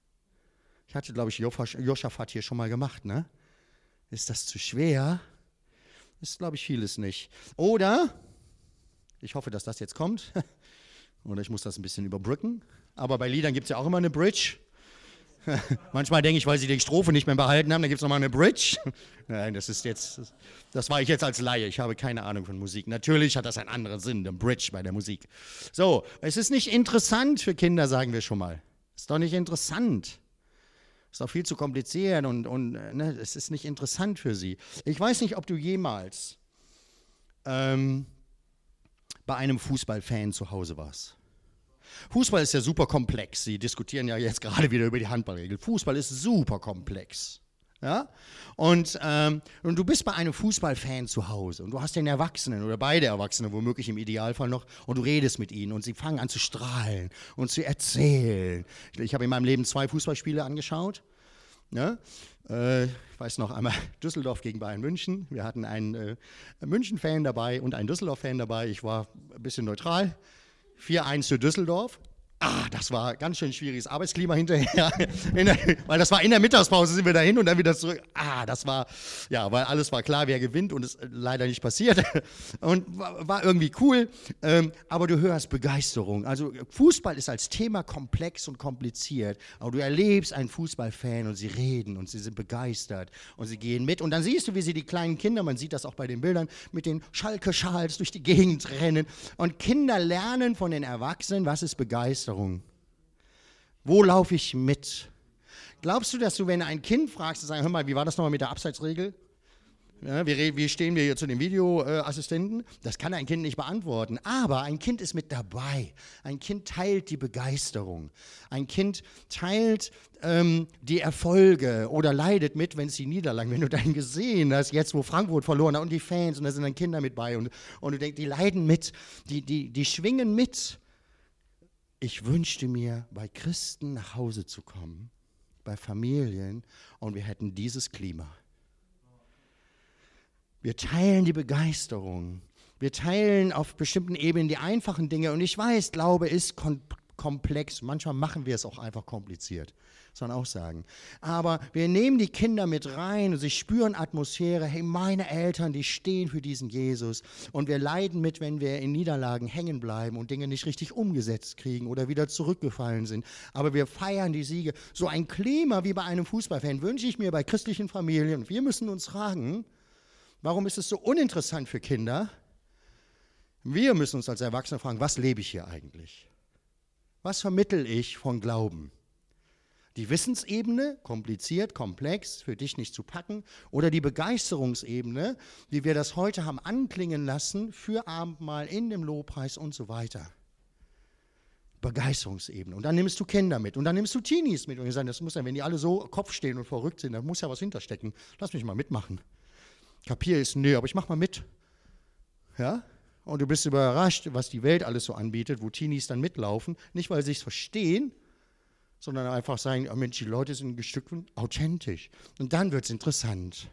Ich hatte, glaube ich, Josaphat hier schon mal gemacht, ne? Ist das zu schwer? Ist, glaube ich, vieles nicht. Oder, ich hoffe, dass das jetzt kommt, oder ich muss das ein bisschen überbrücken, aber bei Liedern gibt es ja auch immer eine Bridge. Manchmal denke ich, weil sie die Strophe nicht mehr behalten haben, dann gibt es nochmal eine Bridge. Nein, das ist jetzt, das war ich jetzt als Laie, ich habe keine Ahnung von Musik. Natürlich hat das einen anderen Sinn, der Bridge bei der Musik. So, es ist nicht interessant für Kinder, sagen wir schon mal. Ist doch nicht interessant. Ist doch viel zu kompliziert und, und ne, es ist nicht interessant für sie. Ich weiß nicht, ob du jemals ähm, bei einem Fußballfan zu Hause warst. Fußball ist ja super komplex. Sie diskutieren ja jetzt gerade wieder über die Handballregel. Fußball ist super komplex. Ja? Und, ähm, und du bist bei einem Fußballfan zu Hause und du hast den Erwachsenen oder beide Erwachsene womöglich im Idealfall noch und du redest mit ihnen und sie fangen an zu strahlen und zu erzählen. Ich, ich habe in meinem Leben zwei Fußballspiele angeschaut. Ja? Äh, ich weiß noch einmal Düsseldorf gegen Bayern München. Wir hatten einen äh, München-Fan dabei und einen Düsseldorf-Fan dabei. Ich war ein bisschen neutral. vier eins für Düsseldorf. Ah, das war ganz schön schwieriges Arbeitsklima hinterher, der, weil das war in der Mittagspause, sind wir dahin und dann wieder zurück. Ah, das war, ja, weil alles war klar, wer gewinnt und es ist leider nicht passiert und war, war irgendwie cool, ähm, aber du hörst Begeisterung. Also Fußball ist als Thema komplex und kompliziert, aber du erlebst einen Fußballfan und sie reden und sie sind begeistert und sie gehen mit und dann siehst du, wie sie die kleinen Kinder, man sieht das auch bei den Bildern, mit den Schalke-Schals durch die Gegend rennen und Kinder lernen von den Erwachsenen, was ist Begeisterung. Wo laufe ich mit? Glaubst du, dass du, wenn ein Kind fragst, sagst, hör mal, wie war das nochmal mit der Abseitsregel? Ja, wie, wie stehen wir hier zu den Videoassistenten? Das kann ein Kind nicht beantworten. Aber ein Kind ist mit dabei. Ein Kind teilt die Begeisterung. Ein Kind teilt ähm, die Erfolge oder leidet mit, wenn es die Niederlagen, wenn du dann gesehen hast, jetzt wo Frankfurt verloren hat und die Fans und da sind dann Kinder mit bei und, und du denkst, die leiden mit, die, die, die schwingen mit. Ich wünschte mir, bei Christen nach Hause zu kommen, bei Familien, und wir hätten dieses Klima. Wir teilen die Begeisterung. Wir teilen auf bestimmten Ebenen die einfachen Dinge. Und ich weiß, Glaube ist kom- komplex. Manchmal machen wir es auch einfach kompliziert, muss man auch sagen. Aber wir nehmen die Kinder mit rein und sie spüren Atmosphäre. Hey, meine Eltern, die stehen für diesen Jesus. Und wir leiden mit, wenn wir in Niederlagen hängen bleiben und Dinge nicht richtig umgesetzt kriegen oder wieder zurückgefallen sind. Aber wir feiern die Siege. So ein Klima wie bei einem Fußballfan wünsche ich mir bei christlichen Familien. Wir müssen uns fragen, warum ist es so uninteressant für Kinder? Wir müssen uns als Erwachsene fragen, was lebe ich hier eigentlich? Was vermittle ich von Glauben? Die Wissensebene, kompliziert, komplex, für dich nicht zu packen, oder die Begeisterungsebene, wie wir das heute haben anklingen lassen, für Abendmahl, in dem Lobpreis und so weiter. Begeisterungsebene. Und dann nimmst du Kinder mit und dann nimmst du Teenies mit. Und die sagen, das muss ja, wenn die alle so Kopf stehen und verrückt sind, da muss ja was hinterstecken. Lass mich mal mitmachen. Kapier ist, nö, aber ich mach mal mit. Ja? Und du bist überrascht, was die Welt alles so anbietet, wo Teenies dann mitlaufen. Nicht, weil sie es verstehen, sondern einfach sagen, oh Mensch, die Leute sind ein Stück authentisch. Und dann wird es interessant.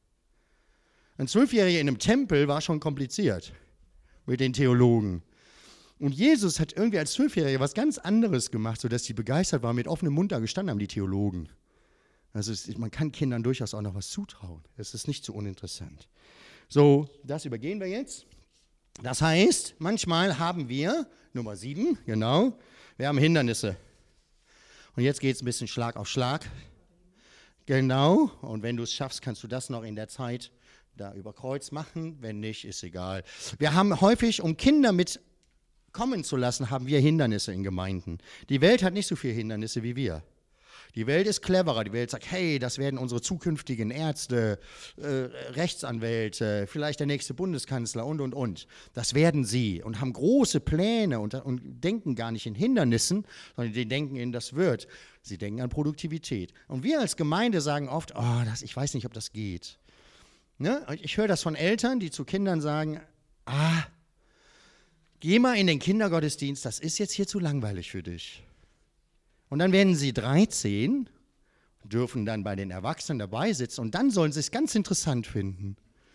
Ein Zwölfjähriger in einem Tempel war schon kompliziert mit den Theologen. Und Jesus hat irgendwie als Zwölfjähriger was ganz anderes gemacht, sodass die begeistert waren, mit offenem Mund da gestanden haben, die Theologen. Also es, man kann Kindern durchaus auch noch was zutrauen. Es ist nicht so uninteressant. So, das übergehen wir jetzt. Das heißt, manchmal haben wir, Nummer sieben, genau, wir haben Hindernisse. Und jetzt geht es ein bisschen Schlag auf Schlag. Genau, und wenn du es schaffst, kannst du das noch in der Zeit da über Kreuz machen. Wenn nicht, ist egal. Wir haben häufig, um Kinder mitkommen zu lassen, haben wir Hindernisse in Gemeinden. Die Welt hat nicht so viele Hindernisse wie wir. Die Welt ist cleverer. Die Welt sagt, hey, das werden unsere zukünftigen Ärzte, äh, Rechtsanwälte, vielleicht der nächste Bundeskanzler und, und, und. Das werden sie und haben große Pläne und, und denken gar nicht in Hindernissen, sondern die denken in das wird. Sie denken an Produktivität. Und wir als Gemeinde sagen oft, oh, das, ich weiß nicht, ob das geht. Ne? Ich höre das von Eltern, die zu Kindern sagen, ah, geh mal in den Kindergottesdienst, das ist jetzt hier zu langweilig für dich. Und dann werden sie dreizehn, dürfen dann bei den Erwachsenen dabei sitzen und dann sollen sie es ganz interessant finden.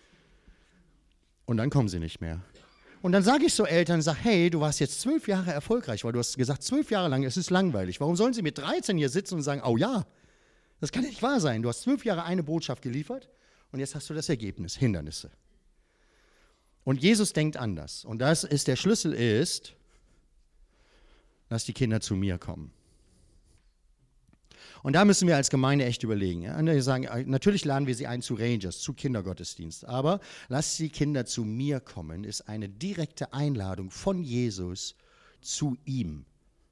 Und dann kommen sie nicht mehr. Und dann sage ich so Eltern, sag, hey, du warst jetzt zwölf Jahre erfolgreich, weil du hast gesagt, zwölf Jahre lang, es ist langweilig. Warum sollen sie mit dreizehn hier sitzen und sagen, oh ja, das kann nicht wahr sein. Du hast zwölf Jahre eine Botschaft geliefert und jetzt hast du das Ergebnis, Hindernisse. Und Jesus denkt anders. Und das ist, der Schlüssel ist, dass die Kinder zu mir kommen. Und da müssen wir als Gemeinde echt überlegen. Ja? Andere sagen, natürlich laden wir sie ein zu Rangers, zu Kindergottesdienst. Aber lasst die Kinder zu mir kommen, ist eine direkte Einladung von Jesus zu ihm.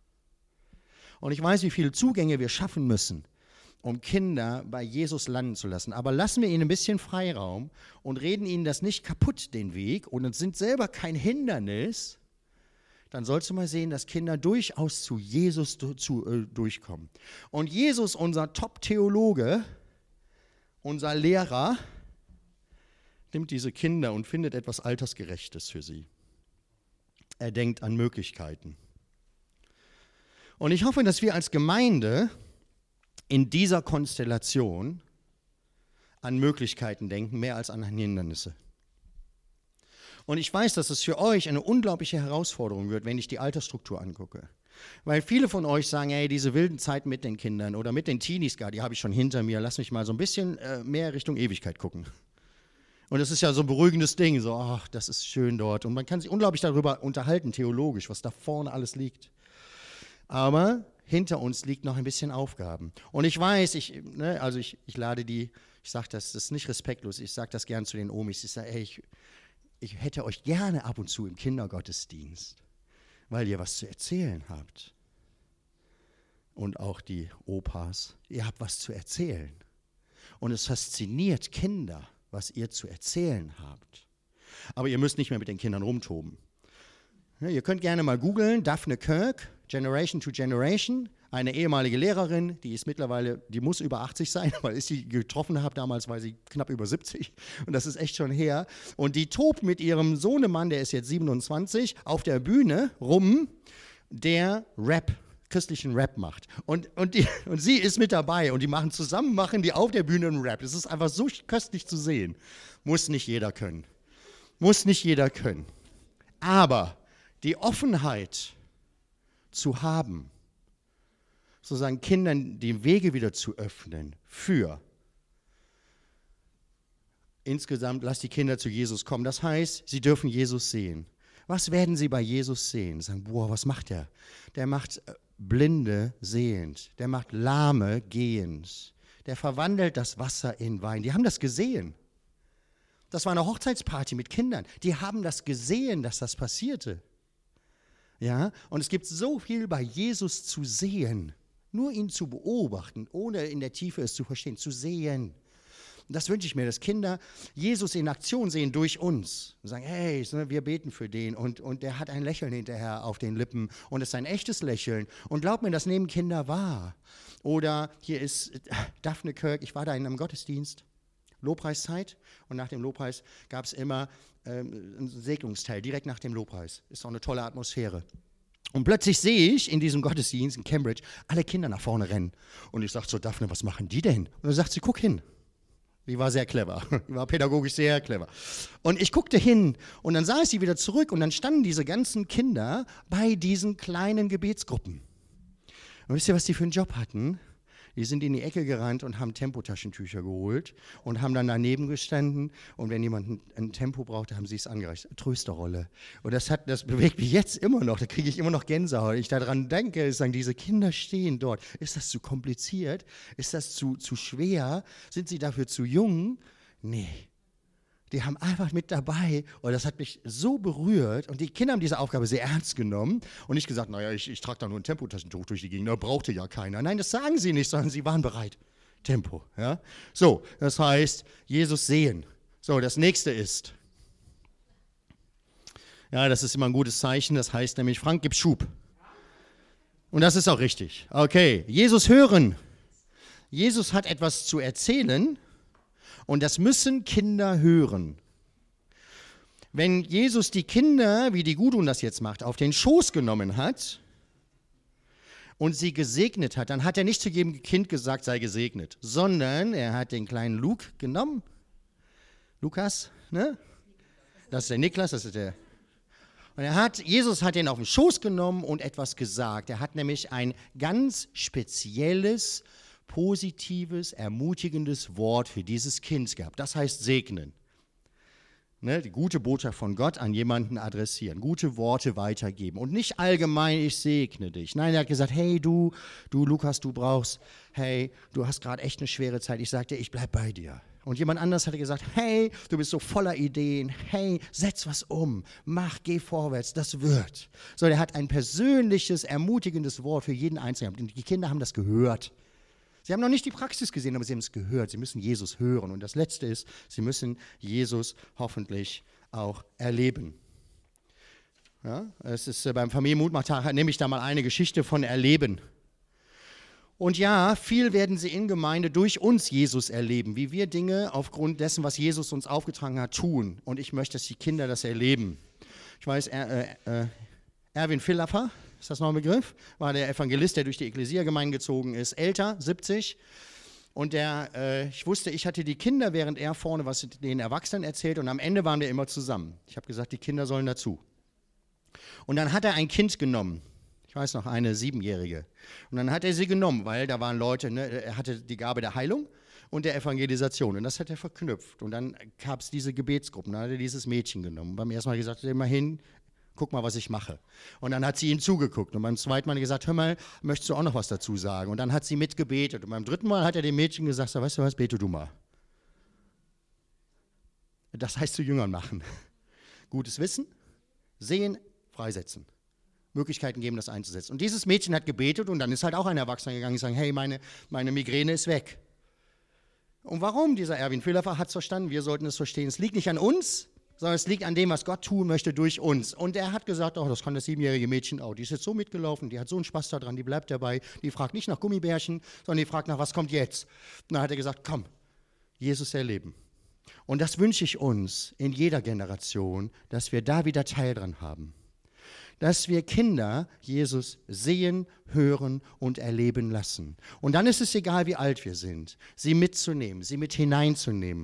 Und ich weiß, wie viele Zugänge wir schaffen müssen, um Kinder bei Jesus landen zu lassen. Aber lassen wir ihnen ein bisschen Freiraum und reden ihnen das nicht kaputt, den Weg, und sind selber kein Hindernis. Dann sollst du mal sehen, dass Kinder durchaus zu Jesus du, zu, äh, durchkommen. Und Jesus, unser Top-Theologe, unser Lehrer, nimmt diese Kinder und findet etwas Altersgerechtes für sie. Er denkt an Möglichkeiten. Und ich hoffe, dass wir als Gemeinde in dieser Konstellation an Möglichkeiten denken, mehr als an Hindernisse. Und ich weiß, dass es für euch eine unglaubliche Herausforderung wird, wenn ich die Altersstruktur angucke. Weil viele von euch sagen, hey, diese wilden Zeiten mit den Kindern oder mit den Teenies gar, die habe ich schon hinter mir, lass mich mal so ein bisschen äh, mehr Richtung Ewigkeit gucken. Und das ist ja so ein beruhigendes Ding, so, ach, das ist schön dort. Und man kann sich unglaublich darüber unterhalten, theologisch, was da vorne alles liegt. Aber hinter uns liegt noch ein bisschen Aufgaben. Und ich weiß, ich, ne, also ich, ich lade die, ich sage das, das ist nicht respektlos, ich sage das gern zu den Omis, ich sage, hey, ich, ich hätte euch gerne ab und zu im Kindergottesdienst, weil ihr was zu erzählen habt. Und auch die Opas, ihr habt was zu erzählen. Und es fasziniert Kinder, was ihr zu erzählen habt. Aber ihr müsst nicht mehr mit den Kindern rumtoben. Ja, ihr könnt gerne mal googeln, Daphne Kirk, Generation to Generation, eine ehemalige Lehrerin, die ist mittlerweile, die muss über achtzig sein, weil ich sie getroffen habe damals, war sie knapp über siebzig und das ist echt schon her. Und die tobt mit ihrem Sohnemann, der ist jetzt siebenundzwanzig, auf der Bühne rum, der Rap, christlichen Rap macht. Und, und, die, und sie ist mit dabei und die machen zusammen, machen die auf der Bühne einen Rap. Das ist einfach so köstlich zu sehen. Muss nicht jeder können. Muss nicht jeder können. Aber die Offenheit zu haben. Sozusagen Kindern die Wege wieder zu öffnen für. Insgesamt lass die Kinder zu Jesus kommen. Das heißt, sie dürfen Jesus sehen. Was werden sie bei Jesus sehen? Sagen, boah, was macht er? Der macht Blinde sehend. Der macht Lahme gehend. Der verwandelt das Wasser in Wein. Die haben das gesehen. Das war eine Hochzeitsparty mit Kindern. Die haben das gesehen, dass das passierte. Ja, und es gibt so viel bei Jesus zu sehen. Nur ihn zu beobachten, ohne in der Tiefe es zu verstehen, zu sehen. Und das wünsche ich mir, dass Kinder Jesus in Aktion sehen durch uns. Und sagen, hey, wir beten für den und, und der hat ein Lächeln hinterher auf den Lippen und es ist ein echtes Lächeln. Und glaub mir, das nehmen Kinder wahr. Oder hier ist Daphne Kirk, ich war da in einem Gottesdienst, Lobpreiszeit und nach dem Lobpreis gab es immer ähm, einen Segnungsteil, direkt nach dem Lobpreis. Ist doch eine tolle Atmosphäre. Und plötzlich sehe ich in diesem Gottesdienst in Cambridge alle Kinder nach vorne rennen. Und ich sage zu Daphne, was machen die denn? Und dann sagt sie, guck hin. Die war sehr clever, die war pädagogisch sehr clever. Und ich guckte hin und dann sah ich sie wieder zurück und dann standen diese ganzen Kinder bei diesen kleinen Gebetsgruppen. Und wisst ihr, was die für einen Job hatten? Die sind in die Ecke gerannt und haben Tempotaschentücher geholt und haben dann daneben gestanden und wenn jemand ein, ein Tempo brauchte, haben sie es angereicht. Trösterrolle. Und das, hat, das bewegt mich jetzt immer noch, da kriege ich immer noch Gänsehaut. Ich daran denke, ich sage, diese Kinder stehen dort. Ist das zu kompliziert? Ist das zu, zu schwer? Sind sie dafür zu jung? Nee. Die haben einfach mit dabei und das hat mich so berührt und die Kinder haben diese Aufgabe sehr ernst genommen und nicht gesagt, naja, ich, ich trage da nur ein Tempotaschentuch durch die Gegend, da brauchte ja keiner. Nein, das sagen sie nicht, sondern sie waren bereit. Tempo, ja. So, das heißt, Jesus sehen. So, das nächste ist, ja, das ist immer ein gutes Zeichen, das heißt nämlich, Frank, gib Schub. Und das ist auch richtig. Okay, Jesus hören. Jesus hat etwas zu erzählen. Und das müssen Kinder hören. Wenn Jesus die Kinder, wie die Gudrun das jetzt macht, auf den Schoß genommen hat und sie gesegnet hat, dann hat er nicht zu jedem Kind gesagt, sei gesegnet, sondern er hat den kleinen Luke genommen. Lukas, ne? Das ist der Niklas, das ist der. Und er hat, Jesus hat ihn auf den Schoß genommen und etwas gesagt. Er hat nämlich ein ganz spezielles, positives, ermutigendes Wort für dieses Kind gehabt. Das heißt segnen. Ne, die gute Botschaft von Gott an jemanden adressieren, gute Worte weitergeben und nicht allgemein, ich segne dich. Nein, er hat gesagt, hey du, du Lukas, du brauchst, hey, du hast gerade echt eine schwere Zeit. Ich sagte, ich bleib bei dir. Und jemand anders hatte gesagt, hey, du bist so voller Ideen, hey, setz was um, mach, geh vorwärts, das wird. So, er hat ein persönliches, ermutigendes Wort für jeden Einzelnen. Und die Kinder haben das gehört. Sie haben noch nicht die Praxis gesehen, aber sie haben es gehört. Sie müssen Jesus hören. Und das Letzte ist, sie müssen Jesus hoffentlich auch erleben. Ja, es ist äh, beim Familienmutmachtag, nehme ich da mal eine Geschichte von Erleben. Und ja, viel werden sie in Gemeinde durch uns Jesus erleben, wie wir Dinge aufgrund dessen, was Jesus uns aufgetragen hat, tun. Und ich möchte, dass die Kinder das erleben. Ich weiß, äh, äh, Erwin Villaffer, ist das noch ein Begriff? War der Evangelist, der durch die Ekklesia-Gemeinde gezogen ist, älter, siebzig. Und der, äh, ich wusste, ich hatte die Kinder, während er vorne was den Erwachsenen erzählt und am Ende waren wir immer zusammen. Ich habe gesagt, die Kinder sollen dazu. Und dann hat er ein Kind genommen, ich weiß noch, eine Siebenjährige. Und dann hat er sie genommen, weil da waren Leute, ne, er hatte die Gabe der Heilung und der Evangelisation und das hat er verknüpft. Und dann gab es diese Gebetsgruppen, dann hat er dieses Mädchen genommen. Und beim ersten Mal gesagt, geh mal hin, guck mal, was ich mache. Und dann hat sie ihm zugeguckt und beim zweiten Mal gesagt, hör mal, möchtest du auch noch was dazu sagen? Und dann hat sie mitgebetet und beim dritten Mal hat er dem Mädchen gesagt, so, weißt du was, bete du mal. Das heißt zu Jüngern machen. Gutes Wissen, sehen, freisetzen. Möglichkeiten geben, das einzusetzen. Und dieses Mädchen hat gebetet und dann ist halt auch ein Erwachsener gegangen und gesagt, hey, meine, meine Migräne ist weg. Und warum? Dieser Erwin Villaffer hat es verstanden, wir sollten es verstehen. Es liegt nicht an uns, sondern es liegt an dem, was Gott tun möchte durch uns. Und er hat gesagt, oh, das kann das siebenjährige Mädchen auch. Die ist jetzt so mitgelaufen, die hat so einen Spaß daran, die bleibt dabei. Die fragt nicht nach Gummibärchen, sondern die fragt nach, was kommt jetzt? Und dann hat er gesagt, komm, Jesus erleben. Und das wünsche ich uns in jeder Generation, dass wir da wieder Teil dran haben. Dass wir Kinder Jesus sehen, hören und erleben lassen. Und dann ist es egal, wie alt wir sind, sie mitzunehmen, sie mit hineinzunehmen.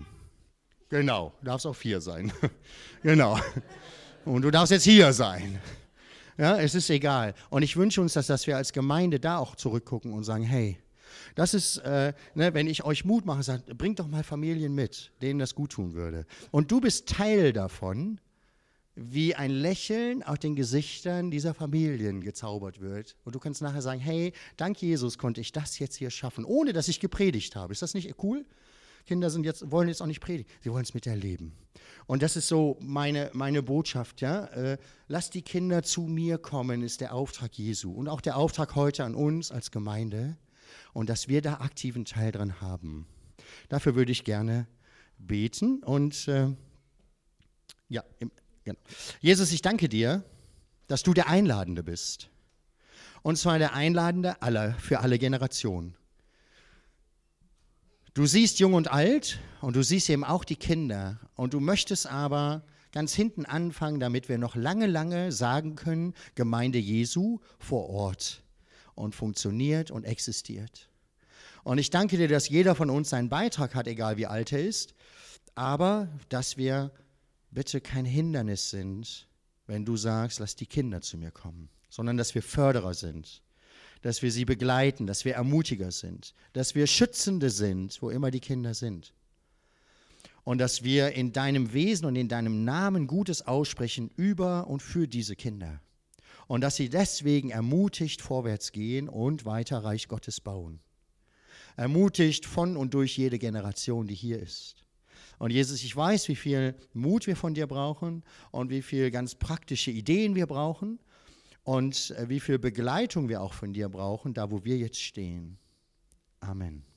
Genau, du darfst auch vier sein. Genau. Und du darfst jetzt hier sein. Ja, es ist egal. Und ich wünsche uns, dass, dass wir als Gemeinde da auch zurückgucken und sagen, hey, das ist, äh, ne, wenn ich euch Mut mache, sagt, bringt doch mal Familien mit, denen das gut tun würde. Und du bist Teil davon, wie ein Lächeln auf den Gesichtern dieser Familien gezaubert wird. Und du kannst nachher sagen, hey, dank Jesus konnte ich das jetzt hier schaffen, ohne dass ich gepredigt habe. Ist das nicht cool? Kinder sind jetzt, wollen jetzt auch nicht predigen, sie wollen es miterleben. Und das ist so meine, meine Botschaft. Ja? Äh, lasst die Kinder zu mir kommen, ist der Auftrag Jesu. Und auch der Auftrag heute an uns als Gemeinde. Und dass wir da aktiven Teil dran haben. Dafür würde ich gerne beten. Und äh, ja, im, genau. Jesus, ich danke dir, dass du der Einladende bist. Und zwar der Einladende aller, für alle Generationen. Du siehst jung und alt und du siehst eben auch die Kinder. Und du möchtest aber ganz hinten anfangen, damit wir noch lange, lange sagen können, Gemeinde Jesu vor Ort. Und funktioniert und existiert. Und ich danke dir, dass jeder von uns seinen Beitrag hat, egal wie alt er ist, aber dass wir bitte kein Hindernis sind, wenn du sagst, lass die Kinder zu mir kommen, sondern dass wir Förderer sind, dass wir sie begleiten, dass wir Ermutiger sind, dass wir Schützende sind, wo immer die Kinder sind. Und dass wir in deinem Wesen und in deinem Namen Gutes aussprechen über und für diese Kinder. Und dass sie deswegen ermutigt vorwärts gehen und weiter Reich Gottes bauen. Ermutigt von und durch jede Generation, die hier ist. Und Jesus, ich weiß, wie viel Mut wir von dir brauchen und wie viel ganz praktische Ideen wir brauchen und wie viel Begleitung wir auch von dir brauchen, da wo wir jetzt stehen. Amen.